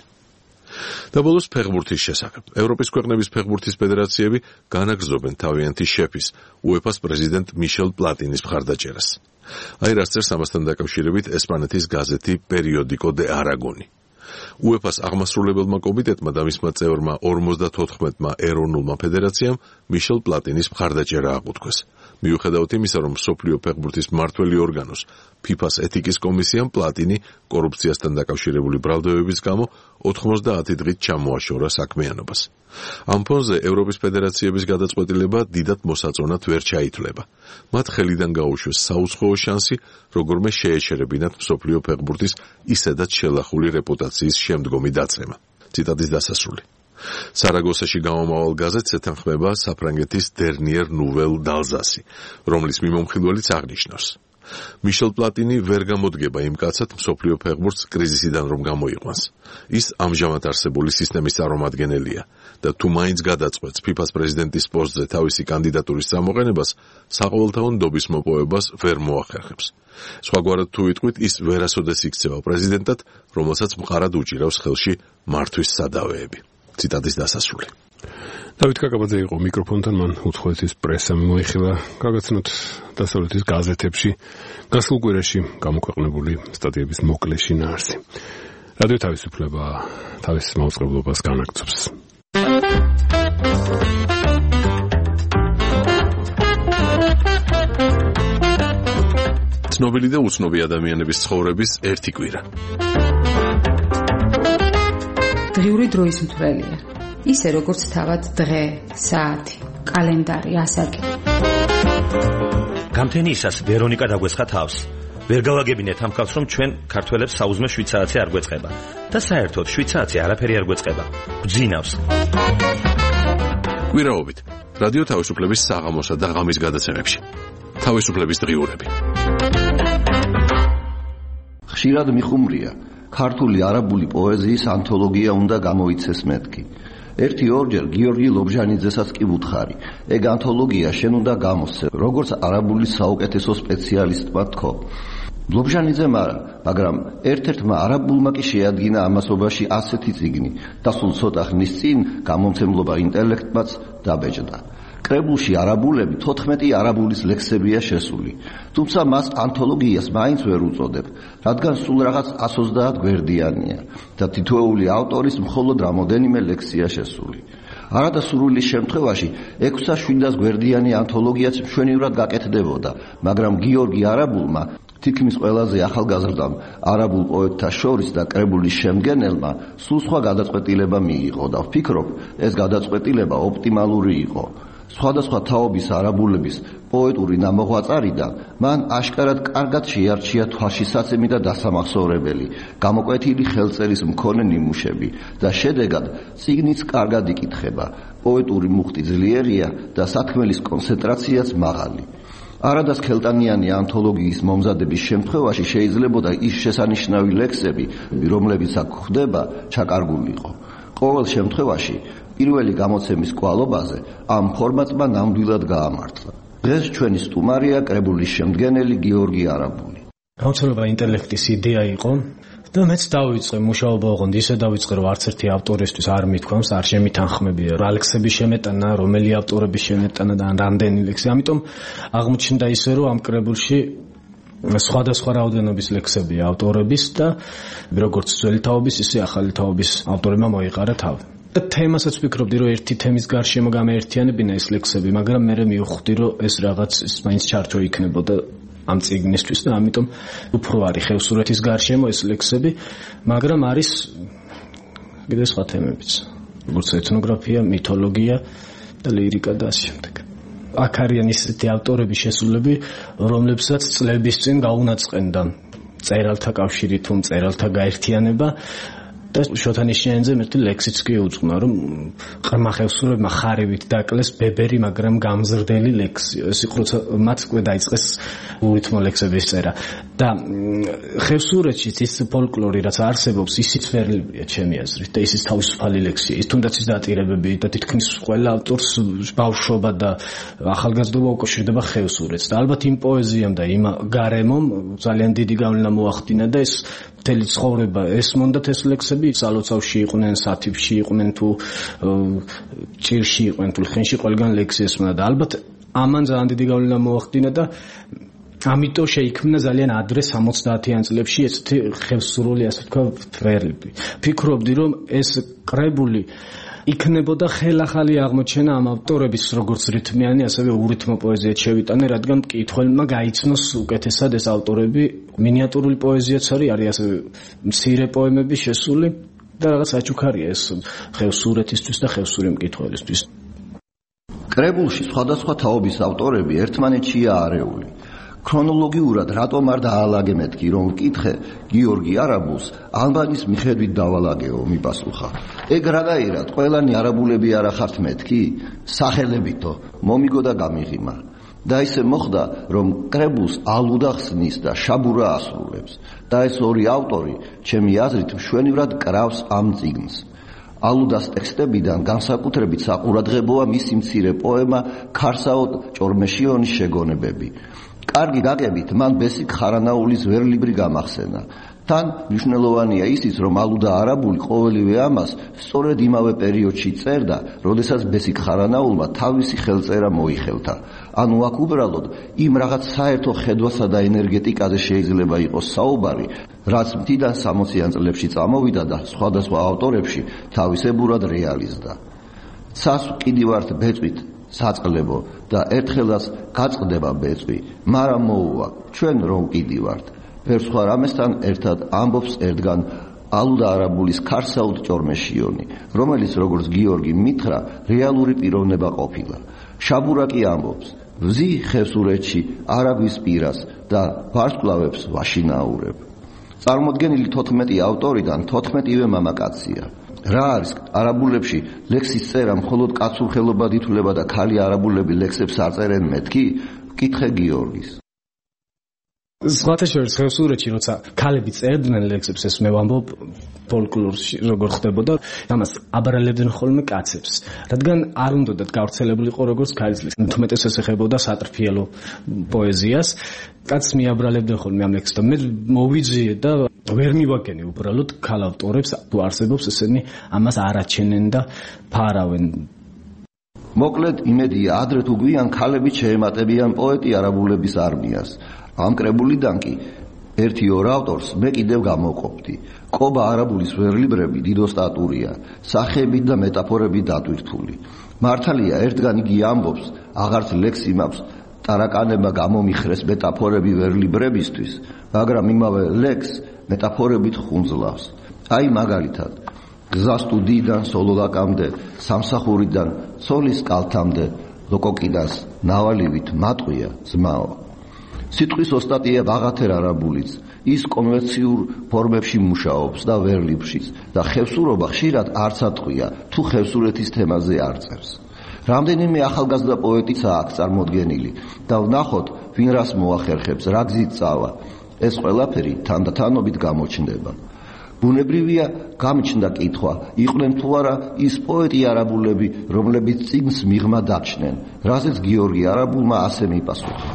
და ბოლოს ფეხბურთის შესახებ. ევროპის ქვეყნების ფეხბურთის ფედერაციები განაგრძობენ თავიანთი შეფის, UEFA-ს პრეზიდენტ მიშელ პლატინის მხარდაჭერას. აი რას წერს ამასთან დაკავშირებით ესპანეთის გაზეთი პერიოდიკო დე არაგონი. UEFA-ს აღმასრულებელმა კომიტეტმა და მისმა წევრმა 54-მა ეროვნულმა ფედერაციამ მიშელ პლატინის მხარდაჭერა აღუთქვეს. მიუხედავად იმისა, რომ მსოფლიო ფეხბურთის მმართველი ორგანოს FIFA-ს ეთიკის კომისიამ პლატინი კორუფციასთან დაკავშირებული ბრალდებების გამო 90 დღით ჩამოაშორა საქმიანობას. ამ ფონზე ევროპის ფედერაციების გადაწყვეტილება დიდად მოსაწონად ვერ ჩაითვლება. მათ ხელიდან გაუშვეს საუცხოო შანსი, როგორმე შეეჩერებინათ მსოფლიო ფეხბურთის ისედაც შელახული რეპუტაციის შემდგომი დაცემა. ციტატის დასასრული. სარაგოსაში გამომავალ გაზეთს ეთანხმება საფრანგეთის dernier nouvelle d'Alsace, რომლის მიმომხილველიც აღნიშნავს. მიშელ პლატინი ვერ გამოდგება იმ კაცად მსოფლიო ფეხბურთს კრიზისიდან რომ გამოიყვანს. ის ამჟამად არსებული სისტემის წარმომადგენელია და თუ მაინც გადაწყვეტს FIFA-ს პრეზიდენტის პოსტზე თავისი კანდიდატურის წამოყენებას, საყოველთაო ნდობის მოპოვებას ვერ მოახერხებს. სხვაგვარად თუ ვიტყვით, ის ვერასოდეს იქცევა პრეზიდენტად, რომელსაც მყარად უჭირავს ხელში მართვის სადავეები. ციტატის დასასრული. დავით კაკაბაძე იყო მიკროფონთან, მან უცხოეთის პრესა მოიხილა გაგაცნოთ დასავლეთის გაზეთებში გასულ კვირაში გამოქვეყნებული სტატიების მოკლე შინაარსი. რადიო თავისუფლება თავის მაუწყებლობას განაგრძობს. ცნობილი და უცნობი ადამიანების ცხოვრების ერთი კვირა. დღიური დროის მთვრელია. ისე როგორც თავად დღე, საათი, კალენდარი, ასაკი. გამთენიისას ვერონიკა დაგვესხა თავს. ვერ გავაგებინეთ ამ ხალხს, რომ ჩვენ ქართველებს საუზმე შვიცარაცი არ გვეწყება და საერთოდ შვიცარაცი არაფერი არ გვეწყება. გძინავს. კვირაობით რადიო თავისუფლების საღამოსა და ღამის გადაცემებში. თავისუფლების დღიურები. ხშირად მიხუმრია ქართული არაბული პოეზიის ანთოლოგია უნდა გამოიცეს მეთქი. ერთი-ორჯერ გიორგი ლობჟანიძესაც კი ვუთხარი. ეგ ანთოლოგია შენ უნდა გამოსცე, როგორც არაბული საუკეთესო სპეციალისტმა თქო. ლობჟანიძემ არა, მაგრამ ერთ-ერთმა არაბულმა კი შეადგინა ამასობაში ასეთი წიგნი და სულ ცოტა ხნის წინ გამომცემლობა ინტელექტმაც დაბეჭდა. კრებულში არაბულები 14 არაბულის ლექსებია შესული. თუმცა მას ანთოლოგიას მაინც ვერ უწოდებ, რადგან სულ რაღაც 130 გვერდიანია და თითოეული ავტორის მხოლოდ რამოდენიმე ლექსია შესული. არადასრულის შემთხვევაში 600-700 გვერდიანი ანთოლოგიაც მშვენივრად გაკეთდებოდა, მაგრამ გიორგი არაბულმა თითქმის ყველაზე ახალგაზრდამ არაბულ პოეტთა შორის და კრებულის შემგენელმა სულ სხვა გადაწყვეტილება მიიღო და ვფიქრობ, ეს გადაწყვეტილება ოპტიმალური იყო. სხვადასხვა თაობის არაბულების პოეტური ნამოღვაწარიდან მან აშკარად კარგად შეარჩია თვალშისაცემი და დასამახსოვრებელი, გამოკვეთილი ხელწერის მქონე ნიმუშები და შედეგად წიგნიც კარგად იკითხება, პოეტური მუხტი ძლიერია და სათქმელის კონცენტრაციაც მაღალი. არადას ქელტანიანი ანთოლოგიის მომზადების შემთხვევაში შეიძლებოდა ის შესანიშნავი ლექსები, რომლებიც აქ გვხვდება, ჩაკარგულიყო. ყოველ შემთხვევაში პირველი გამოცემის კვალობაზე ამ ფორმატმა ნამდვილად გაამართლა. დღეს ჩვენი სტუმარია კრებულის შემდგენელი გიორგი არაბული. გამოცემლობა ინტელექტის იდეა იყო და მეც დავიწყე მუშაობა, ოღონდ ისე დავიწყე, რომ არც ერთი ავტორისთვის არ მithქვამს, არ შემითანხმებია რა ლექსები შემეტანა, რომელი ავტორების შემეტანა და რამდენი ლექსი. ამიტომ აღმოჩნდა ისე, რომ ამ კრებულში სხვადასხვა რაოდენობის ლექსებია ავტორების და როგორც ძველი თაობის, ისე ახალი თაობის ავტორებმა მოიყარა თავი. და თემასაც ვფიქრობდი, რომ ერთი თემის გარშემო გამეერთიანებინა ეს ლექსები, მაგრამ მე მივხვდი, რომ ეს რაღაც მაინც ჩართო იქნებოდა ამ წიგნისთვის და ამიტომ უფრო არის ხევსურეთის გარშემო ეს ლექსები, მაგრამ არის კიდე სხვა თემებიც, როგორც ეთნოგრაფია, მითოლოგია და ლირიკა და ასე შემდეგ. აქ არიან ისეთი ავტორები შესულები, რომლებსაც წლების წინ გაუნაწყენდა წერალთა კავშირი თუ წერალთა გაერთიანება და შოთანიშიანიძე ერთი ლექსიც კი უძღვნა, რომ ყრმა ხევსურებმა ხარივით დაკლეს ბებერი, მაგრამ გამზრდელი ლექსი. ეს იყო როცა მათ უკვე დაიწყეს ურითმო ლექსების წერა. და ხევსურეთში ის ფოლკლორი, რაც არსებობს, ისიც ვერლიბია ჩემი აზრით და ისიც თავისუფალი ლექსია. ის თუნდაც ის დატირებები და თითქმის ყველა ავტორს ბავშვობა და ახალგაზრდობა უკავშირდება ხევსურეთს. და ალბათ იმ პოეზიამ და იმ გარემომ ძალიან დიდი გავლენა მოახდინა და ეს მთელი ცხოვრება ესმონდათ ეს ლექსები, სალოცავში იყვნენ, სათიფში იყვნენ თუ ჭირში იყვნენ თუ ლხინში, ყველგან ლექსი ესმოდა და ალბათ ამან ძალიან დიდი გავლენა მოახდინა და ამიტომ შეიქმნა ძალიან ადრე 70-იან წლებში ესეთი ხევსურული, ასე თქვა, თვერლები. ფიქრობდი, რომ ეს კრებული იქნებოდა ხელახალი აღმოჩენა ამ ავტორების, როგორც რითმიანი, ასევე ურითმო პოეზიად შევიტანე, რადგან მკითხველმა გაიცნოს უკეთესად ეს ავტორები. მინიატურული პოეზიაც არის ასევე მცირე პოემები შესული და რაღაც საჩუქარია ეს ხევსურეთისთვის და ხევსური მკითხველისთვის. კრებულში სხვადასხვა თაობის ავტორები ერთმანეთშია არეული. ქრონოლოგიურად რატომ არ დაალაგე მეთქი, რომ ვკითხე გიორგი არაბულს ალბანის მიხედვით დავალაგეო, მიპასუხა. ეგ რაგაირად, ყველანი არაბულები არ ახართ მეთქი? სახელებითო, მომიგო და გამიღიმა. და ისე მოხდა, რომ კრებულს ალუდა ხსნის და შაბურა ასრულებს. და ეს ორი ავტორი, ჩემი აზრით, მშვენივრად კრავს ამ წიგნს. ალუდას ტექსტებიდან განსაკუთრებით საყურადღებოა მისი მცირე პოემა ქარსაო ჭორმეშიონის შეგონებები. კარგი გაგებით, მან ბესიკ ხარანაულის ვერლიბრი გამახსენა. თან მნიშვნელოვანია ისიც, რომ ალუდა არაბული ყოველივე ამას სწორედ იმავე პერიოდში წერდა, როდესაც ბესიკ ხარანაულმა თავისი ხელწერა მოიხელთა. ანუ აქ უბრალოდ იმ რაღაც საერთო ხედვასა და ენერგეტიკაზე შეიძლება იყოს საუბარი, რაც მთიდან 60-იან წლებში წამოვიდა და სხვადასხვა ავტორებში თავისებურად რეალიზდა. ცას ვკიდივართ ბეწვით საწყლებო და ერთხელაც გაწყდება ბეწვი, მაგრამ მოუვა, ჩვენ რომ ვკიდივართ. ვერ სხვა რამესთან ერთად ამბობს ერთგან ალუდა არაბულის ქარსაუდ ჭორმეშიონი, რომელიც როგორც გიორგი მითხრა, რეალური პიროვნება ყოფილა. შაბურა კი ამბობს, ვზი ხევსურეთში არაგვის პირას და ვარსკვლავებს ვაშინაურებ. წარმოდგენილი 14 ავტორიდან 14-ვე მამაკაცია. რა არის არაბულებში ლექსის წერა მხოლოდ კაცურ ხელობად ითვლება და ქალი არაბულები ლექსებს არ წერენ მეთქი? ვკითხე გიორგის. სხვათა შორის ხევსურეთში როცა ქალები წერდნენ ლექსებს, ეს მე ვამბობ ფოლკლორში როგორ ხდებოდა, ამას აბრალებდნენ ხოლმე კაცებს, რადგან არ უნდათ გავრცელებულიყო როგორც ქალის ლექსი, უმეტეს ეს ეხებოდა სატრფიელო პოეზიას, კაცს მიაბრალებდნენ ხოლმე ამ ლექსს და მე მოვიძიე და ვერ მივაგენი უბრალოდ ქალ ავტორებს, თუ არსებობს ესენი ამას არ აჩენენ და ფარავენ. მოკლედ იმედია, ადრე თუ გვიან ქალები შეემატებიან პოეტი არაბულების არმიას. ამ კრებულიდან კი ერთი-ორ ავტორს მე კიდევ გამოვყოფდი. ყობა არაბულის ვერლიბრები დიდო სტატურია, სახეებით და მეტაფორებით დატვირთული. მართალია, ერთგან იგი ამბობს, აღარც ლექსი მაქვს ტარაკანებმა გამომიხრეს მეტაფორები ვერლიბრებისთვის, მაგრამ იმავე ლექსს მეტაფორებით ხუნძლავს. აი მაგალითად, გზასტუდიიდან სოლოლაკამდე, სამსახურიდან ცოლის კალთამდე, ლოკოკიდას ნავალივით მატყვია ძმაო. სიტყვის ოსტატია ბაღათერ არაბულიც, ის კონვენციურ ფორმებში მუშაობს და ვერლიბრშიც და ხევსურობა ხშირად არც ატყვია, თუ ხევსურეთის თემაზე არ წერს. რამდენიმე ახალგაზრდა პოეტიცაა აქ წარმოდგენილი და ვნახოთ, ვინ რას მოახერხებს, რა გზით წავა. ეს ყველაფერი თანდათანობით გამოჩნდება. ბუნებრივია გამჩნდა კითხვა, იყვნენ თუ არა ის პოეტი არაბულები, რომლებიც წიგნს მიღმა დაჩნენ, რაზეც გიორგი არაბულმა ასე მიპასუხა.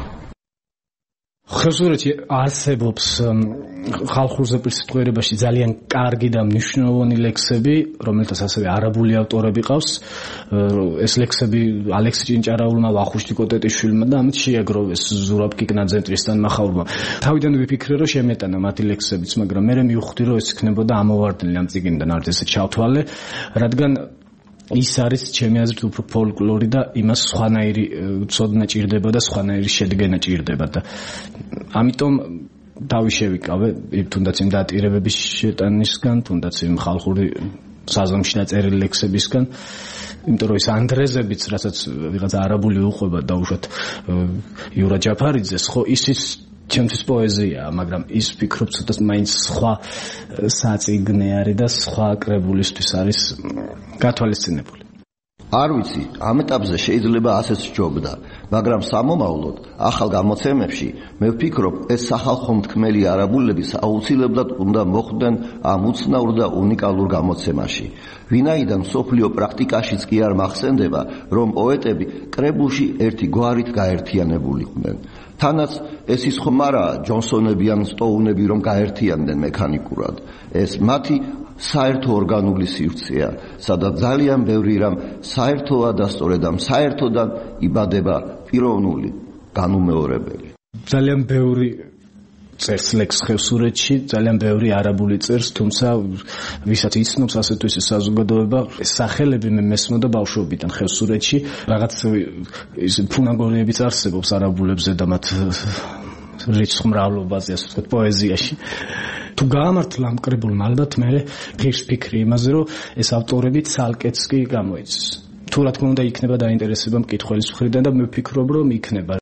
ხევსურეთი არსებობს ხალხურ ზეპირსიტყვიერებაში ძალიან კარგი და მნიშვნელოვანი ლექსები, რომელთაც ასევე არაბული ავტორები ყავს. ეს ლექსები ალექსი ჭინჭარაულმა, ვახუშტი კოტეტიშვილმა და ამით შეაგროვეს ზურაბ კიკნაძენტრისთან მახაურმა. თავიდან ვიფიქრე, რომ შემეტანა მათი ლექსებიც, მაგრამ მე მივხვდი, რომ ეს იქნებოდა ამოვარდნილი ამ წიგნიდან, არ ესე ჩავთვალე, რადგან ის არის ჩემი აზრით უფრო ფოლკლორი და იმას სხვანაირი ცოდნა ჭირდება და სხვანაირი შედგენა ჭირდება და ამიტომ დავიშევიკავე თუნდაც იმ დატირებების შეტანისგან, თუნდაც იმ ხალხური საზომში დაწერილი ლექსებისგან, იმიტომ რომ ეს ანდრეზებიც, რასაც ვიღაცა არაბული უყვება დაუშვათ იურა ჯაფარიძეს, ხო ისიც ჩემთვის პოეზია, მაგრამ ის ვფიქრობ ცოტა მაინც სხვა საწიგნე არის და სხვა კრებულისთვის არის გათვალისწინებული. არ ვიცი, ამ ეტაპზე შეიძლება ასეც სჯობდა, მაგრამ სამომავლოდ ახალ გამოცემებში მე ვფიქრობ, ეს სახალხო მთქმელი არაბულები აუცილებლად უნდა მოხვდნენ ამ უცნაურ და უნიკალურ გამოცემაში. ვინაიდან მსოფლიო პრაქტიკაშიც კი არ მახსენდება, რომ პოეტები კრებულში ერთი გვარით გაერთიანებულიყვნენ. თანაც ეს ის ხომ არაა ჯონსონები ან სტოუნები, რომ გაერთიანდნენ მექანიკურად. ეს მათი საერთო ორგანული სივრცეა, სადაც ძალიან ბევრი რამ საერთოა და სწორედ ამ საერთოდან იბადება პიროვნული განუმეორებელი. ძალიან ბევრი წერს ლექს ხევსურეთში, ძალიან ბევრი არაბული წერს, თუმცა ვისაც იცნობს ასეთ ის საზოგადოება, სახელები მე მესმოდა ბავშვობიდან ხევსურეთში, რაღაც ის ფუნაგორიებიც არსებობს არაბულებზე და მათ რიცხვ მრავლობაზე, ასე ვთქვათ, პოეზიაში. თუ გაამართლა ამ კრებულმა, ალბათ მე ღირს ფიქრი იმაზე, რომ ეს ავტორები ცალკეც კი გამოიცეს. თუ რა თქმა უნდა იქნება დაინტერესება მკითხველის მხრიდან და მე ვფიქრობ, რომ იქნება.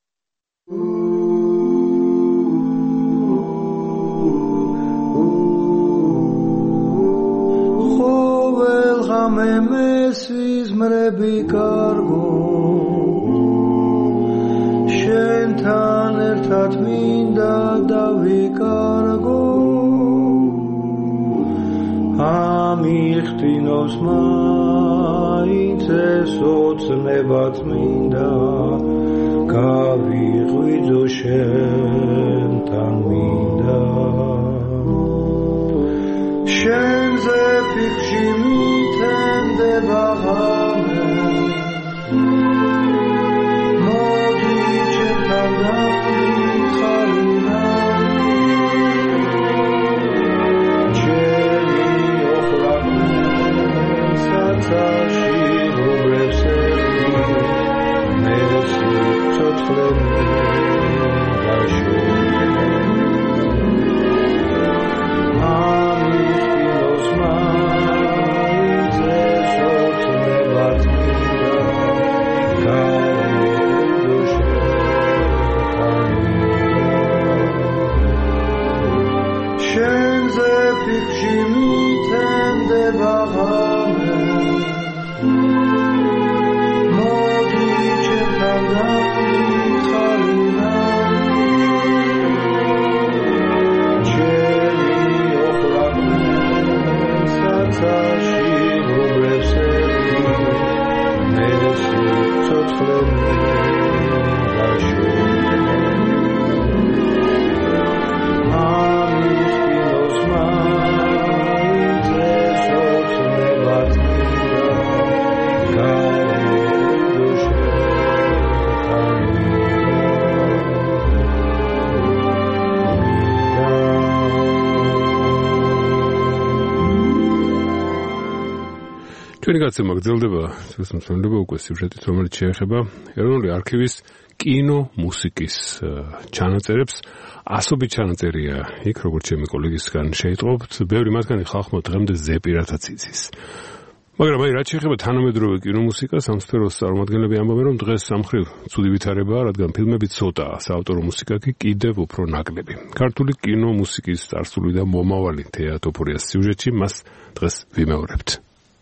მესვისმრები კარგო შენთან ერთად მინდა დავიკარგო ამიხტინოს მაინც ეს ოცნებაც მინდა გავიღვიძო შენთან მინდა შენზე ფიქში მითენდება ღამე მოდი ჩემთან დავიხარინა ჩემი ოხრაკნე საცაში რუბრებს ერგი მე სიცოცხლე ჩვენი გაცემა გრძელდება ჩვენს მსმენელობა უკვე სიუჟეტით, რომელიც შეეხება ეროვნული არქივის კინო-მუსიკის ჩანაწერებს. ასობით ჩანაწერია იქ, როგორც ჩემი კოლეგისგან შეიტყობთ, ბევრი მათგანი ხალხმა დღემდე ზეპირათაც იცის. მაგრამ აი, რაც შეეხება თანამედროვე კინო-მუსიკას, ამ სფეროს წარმომადგენლები ამბობენ, რომ დღეს სამხრივ ცუდი ვითარებაა, რადგან ფილმები ცოტაა, საავტორო მუსიკა კი კიდევ უფრო ნაკლები. ქართული კინო-მუსიკის წარსული და მომავალი თეატოფორიას სიუჟეტში მას დღეს ვიმეორებთ.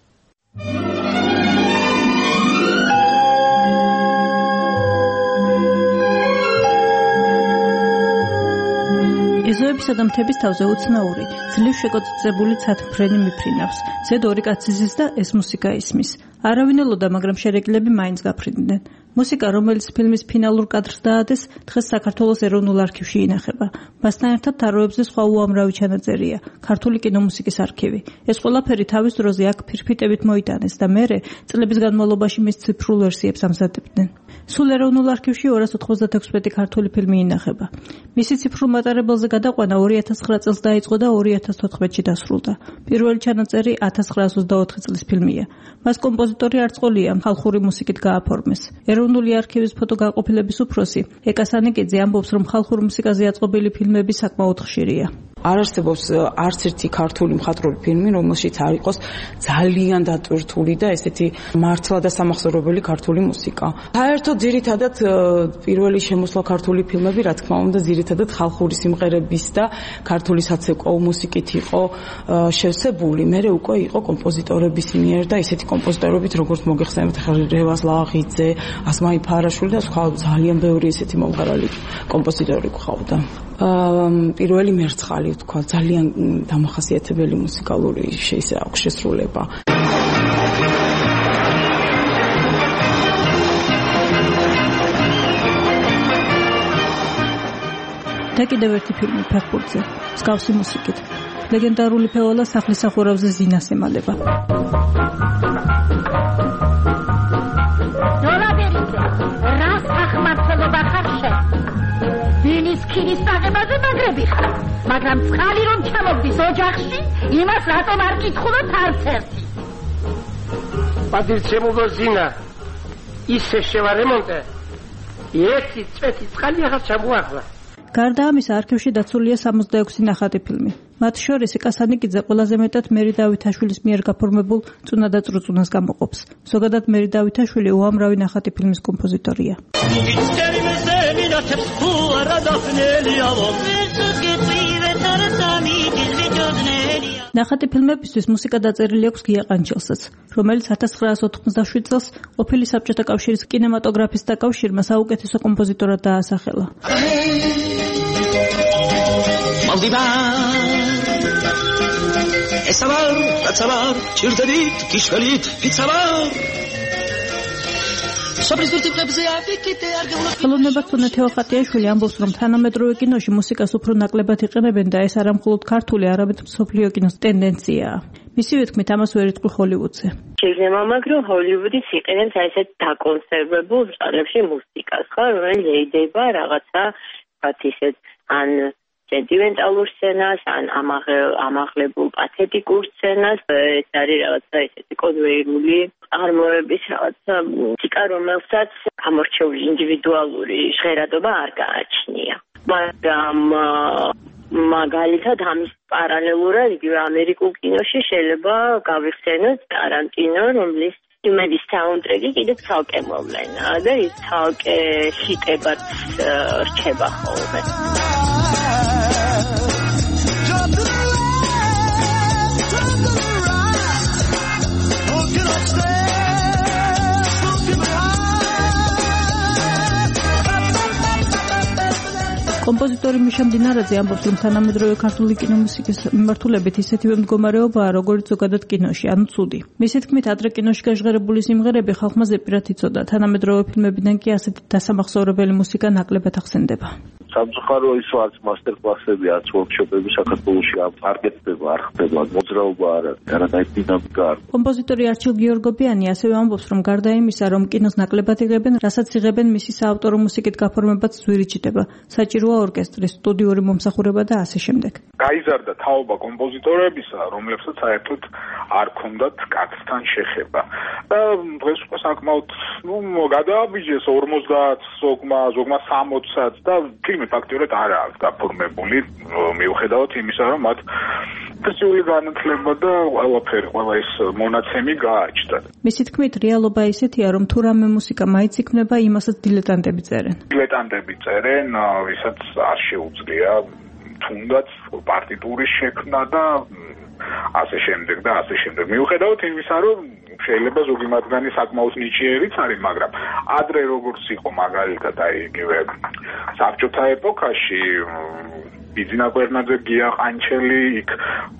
ეზოებისა და მთების თავზე უცნაური, ძლივ შეკოწწებული ცათმფრენი მიფრინავს. ზედ ორი კაცი ზის და ეს მუსიკა ისმის. არავინ ელოდა, მაგრამ შერეკილები მაინც გაფრინდნენ. მუსიკა, რომელიც ფილმის ფინალურ კადრს დაადეს, დღეს საქართველოს ეროვნულ არქივში ინახება. მასთან ერთად თაროებზე სხვა უამრავი ჩანაწერია, ქართული კინომუსიკის არქივი. ეს ყველაფერი თავის დროზე აქ ფირფიტებით მოიტანეს და მერე წლების განმავლობაში მის ციფრულ ვერსიებს ამზადებდნენ. სულ ეროვნულ არქივში 296 ქართული ფილმი ინახება. მისი ციფრულ მატარებელზე გადაყვანა 2009 წელს დაიწყო და 2014-ში დასრულდა. პირველი ჩანაწერი 1924 წლის ფილმია. მას კომპოზიტორი არწყოლია ხალხური მუსიკით გააფორმეს. ეროვნული არქივის ფოტოგაყოფილების უფროსი ეკა სანიკიძე ამბობს, რომ ხალხურ მუსიკაზე აწყობილი ფილმები საკმაოდ ხშირია. არ არსებობს არც ერთი ქართული მხატვრული ფილმი, რომელშიც არ იყოს ძალიან დატვირთული და ესეთი მართლა და სამახსოვრებელი ქართული მუსიკა. საერთოდ ძირითადად პირველი შემოსვლა ქართული ფილმები, რა თქმა უნდა, ძირითადად ხალხური სიმღერების და ქართული საცეკვაო მუსიკით იყო შევსებული. მერე უკვე იყო კომპოზიტორების მიერ და ესეთი კომპოზიტორობით, როგორც მოგეხსენებათ, რევაზ ლაღიძე, ასმაი ფარაშვილი და სხვა ძალიან ბევრი ესეთი მომღერალი კომპოზიტორი გვყავდა. პირველი მერცხალი თქვა, ძალიან დამახასიათებელი მუსიკალური შესრულება. და კიდევ ერთი ფილმი ფეხბურთზე, მსგავსი მუსიკით. ლეგენდარული ფეოლა სახლის სახურავზე ზინას ემალება. ნოლაბერიძე, რას ახმართელობა ხარშე? ვინის ქირის წაღებაზე მაგრები ხარ, მაგრამ წყალი რომ ჩამოვდის ოჯახში, იმას რატომ არ კითხულობთ არც ერთი? პატივცემულო ზინა, ისე შევარემონტე, ერთი წვეთი წყალი აღარ ჩამოახლა. გარდა ამისა, არქივში დაცულია 66 ნახატი ფილმი. მათ შორის კასანიკიძე ყველაზე მეტად მერი დავითაშვილის მიერ გაფორმებულ წუნა და წრუწუნას გამოყოფს. ზოგადად მერი დავითაშვილი უამრავი ნახატი ფილმის კომპოზიტორია. ნახატი ფილმებისთვის მუსიკა დაწერილი აქვს გია ყანჩელსაც, რომელიც 1987 წელს ყოფილი საბჭოთა კავშირის კინემატოგრაფისტთა კავშირმა საუკეთესო კომპოზიტორად დაასახელა. ხელოვნებად თუნა თეოხატიაშვილი ამბობს, რომ თანამედროვე კინოში მუსიკას უფრო ნაკლებად იყენებენ და ეს არა მხოლოდ ქართული, არამედ მსოფლიო კინოს ტენდენციაა. მისივე თქმით, ამას ვერ იტყვი ჰოლივუდზე. შეიძლება მაგრამ ჰოლივუდიც იყენებს ესეთ დაკონსერვებულ ჟანრებში მუსიკას, ხო, რომელიც ეიდება რაღაცა ისეთ ან სენტიმენტალურ სცენას, ან ამაღლებულ პათეტიკურ სცენას, ეს არის რაღაცა ისეთი კონვეირული წარმოების რაღაცა მუსიკა, რომელსაც გამორჩეული ინდივიდუალური ჟღერადობა არ გააჩნია. მაგრამ მაგალითად ამის პარალელურად იგივე ამერიკულ კინოში შეიძლება გავიხსენოთ ტარანტინო, რომლის ფილმების საუნდტრეკი კიდევ ცალკე მოვლენაა და ის ცალკე ჰიტებად რჩება ხოლმე. კომპოზიტორი მიშა მდინარაძე ამბობს, რომ თანამედროვე ქართული კინომუსიკის მიმართულებით ისეთივე მდგომარეობაა, როგორც ზოგადად კინოში, ანუ ცუდი. მისი თქმით, ადრე კინოში გაჟღერებული სიმღერები ხალხმა ზეპირად იცოდა, თანამედროვე ფილმებიდან კი ასეთი დასამახსოვრებელი მუსიკა ნაკლებად ახსენდება. სამწუხარო ის არც მასტერკლასები, არც ვორქშოპები საქართველოში არ გეწდება, არ ხდება, მოძრაობა არ არის, არანაირი დინამიკა არ. კომპოზიტორი არჩილ გიორგობიანი ასევე ამბობს, რომ გარდა იმისა, რომ კინოს ნაკლებად იღებენ, რასაც იღებენ მისი საავტორო მუსიკით გაფორმებაც ზვირიჩდება. საჭიროა ორკესტრის, სტუდიური მომსახურება და ასე შემდეგ. გაიზარდა თაობა კომპოზიტორებისა, რომლებსაც საერთოდ არ ქონდათ კაცთან შეხება. და დღეს უკვე საკმაოდ გადააბიჯეს 50, ზოგმა 60-აც და ფილმი ფაქტიურად არ არის გაფორმებული, მიუხედავად იმისა, რომ მათ პროფესიული განათლება და ყველაფერი, ყველა ის მონაცემი გააჩნდა. მისი თქმით, რეალობა ისეთია, რომ თუ რამე მუსიკა მაინც იქმნება, იმასაც დილეტანტები წერენ. დილეტანტები წერენ, ვისაც არ შეუძლია თუნდაც პარტიტურის შექმნა და ასე შემდეგ და ასე შემდეგ. მიუხედავად იმისა, რომ შეიძლება ზოგი მათგანი საკმაოდ ნიჭიერიც არის, მაგრამ ადრე როგორც იყო მაგალითად აი იგივე საბჭოთა ეპოქაში ბიძინა კვერნაძე, გია ყანჩელი, იქ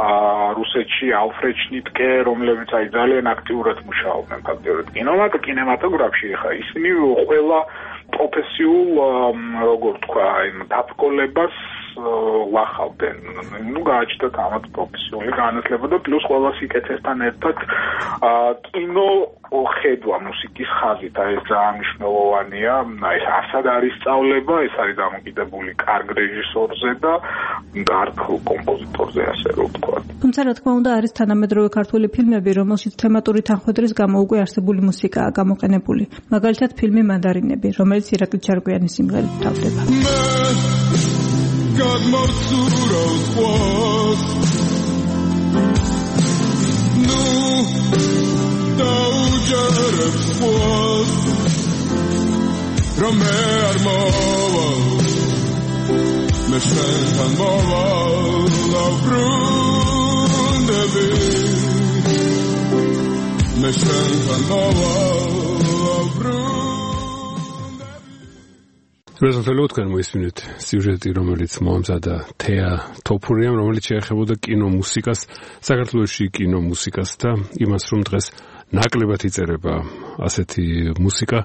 რუსეთში ალფრედ შნიტკე, რომლებიც აი ძალიან აქტიურად მუშაობდნენ ფაქტობრივად კინემატოგრაფში, ხა ისინი ყველა პროფესიულ როგორ თქვა, დაბრკოლებას ვახავდნენ. გააჩნდათ ამათ პროფესიული განათლება და პლუს ყველა სიკეთესთან ერთად კინო ხედვა მუსიკის ხაზით, აი ეს ძალიან მნიშვნელოვანია. აი ასად არის სწავლება, ეს არის დამოკიდებული კარგ რეჟისორზე და კარგ კომპოზიტორზე, ასე რომ ვთქვა. თუმცა რა თქმა უნდა არის თანამედროვე ქართული ფილმები, რომელშიც თემატური თანხმედრის გამო უკვე არსებული მუსიკაა გამოყენებული. მაგალითად ფილმი მანდარინები, რომელიც ირაკლი ჩარკვიანის სიმღერით თავდება. გადმორწურავს ყვას ნუ დაუჯერებს ყვას რომ მე არ მოვალ მე შენთან მოვალ დაბრუნდები მე შენთან მოვალ რეზოლუტ თქვენ მოისმინეთ სიუჟეტი, რომელიც მოამზადა თეა თოფურიამ, რომელიც შეეხებოდა კინომუსიკას, საქართველოში კინომუსიკას და იმას, რომ დღეს ნაკლებად იწერება ასეთი მუსიკა.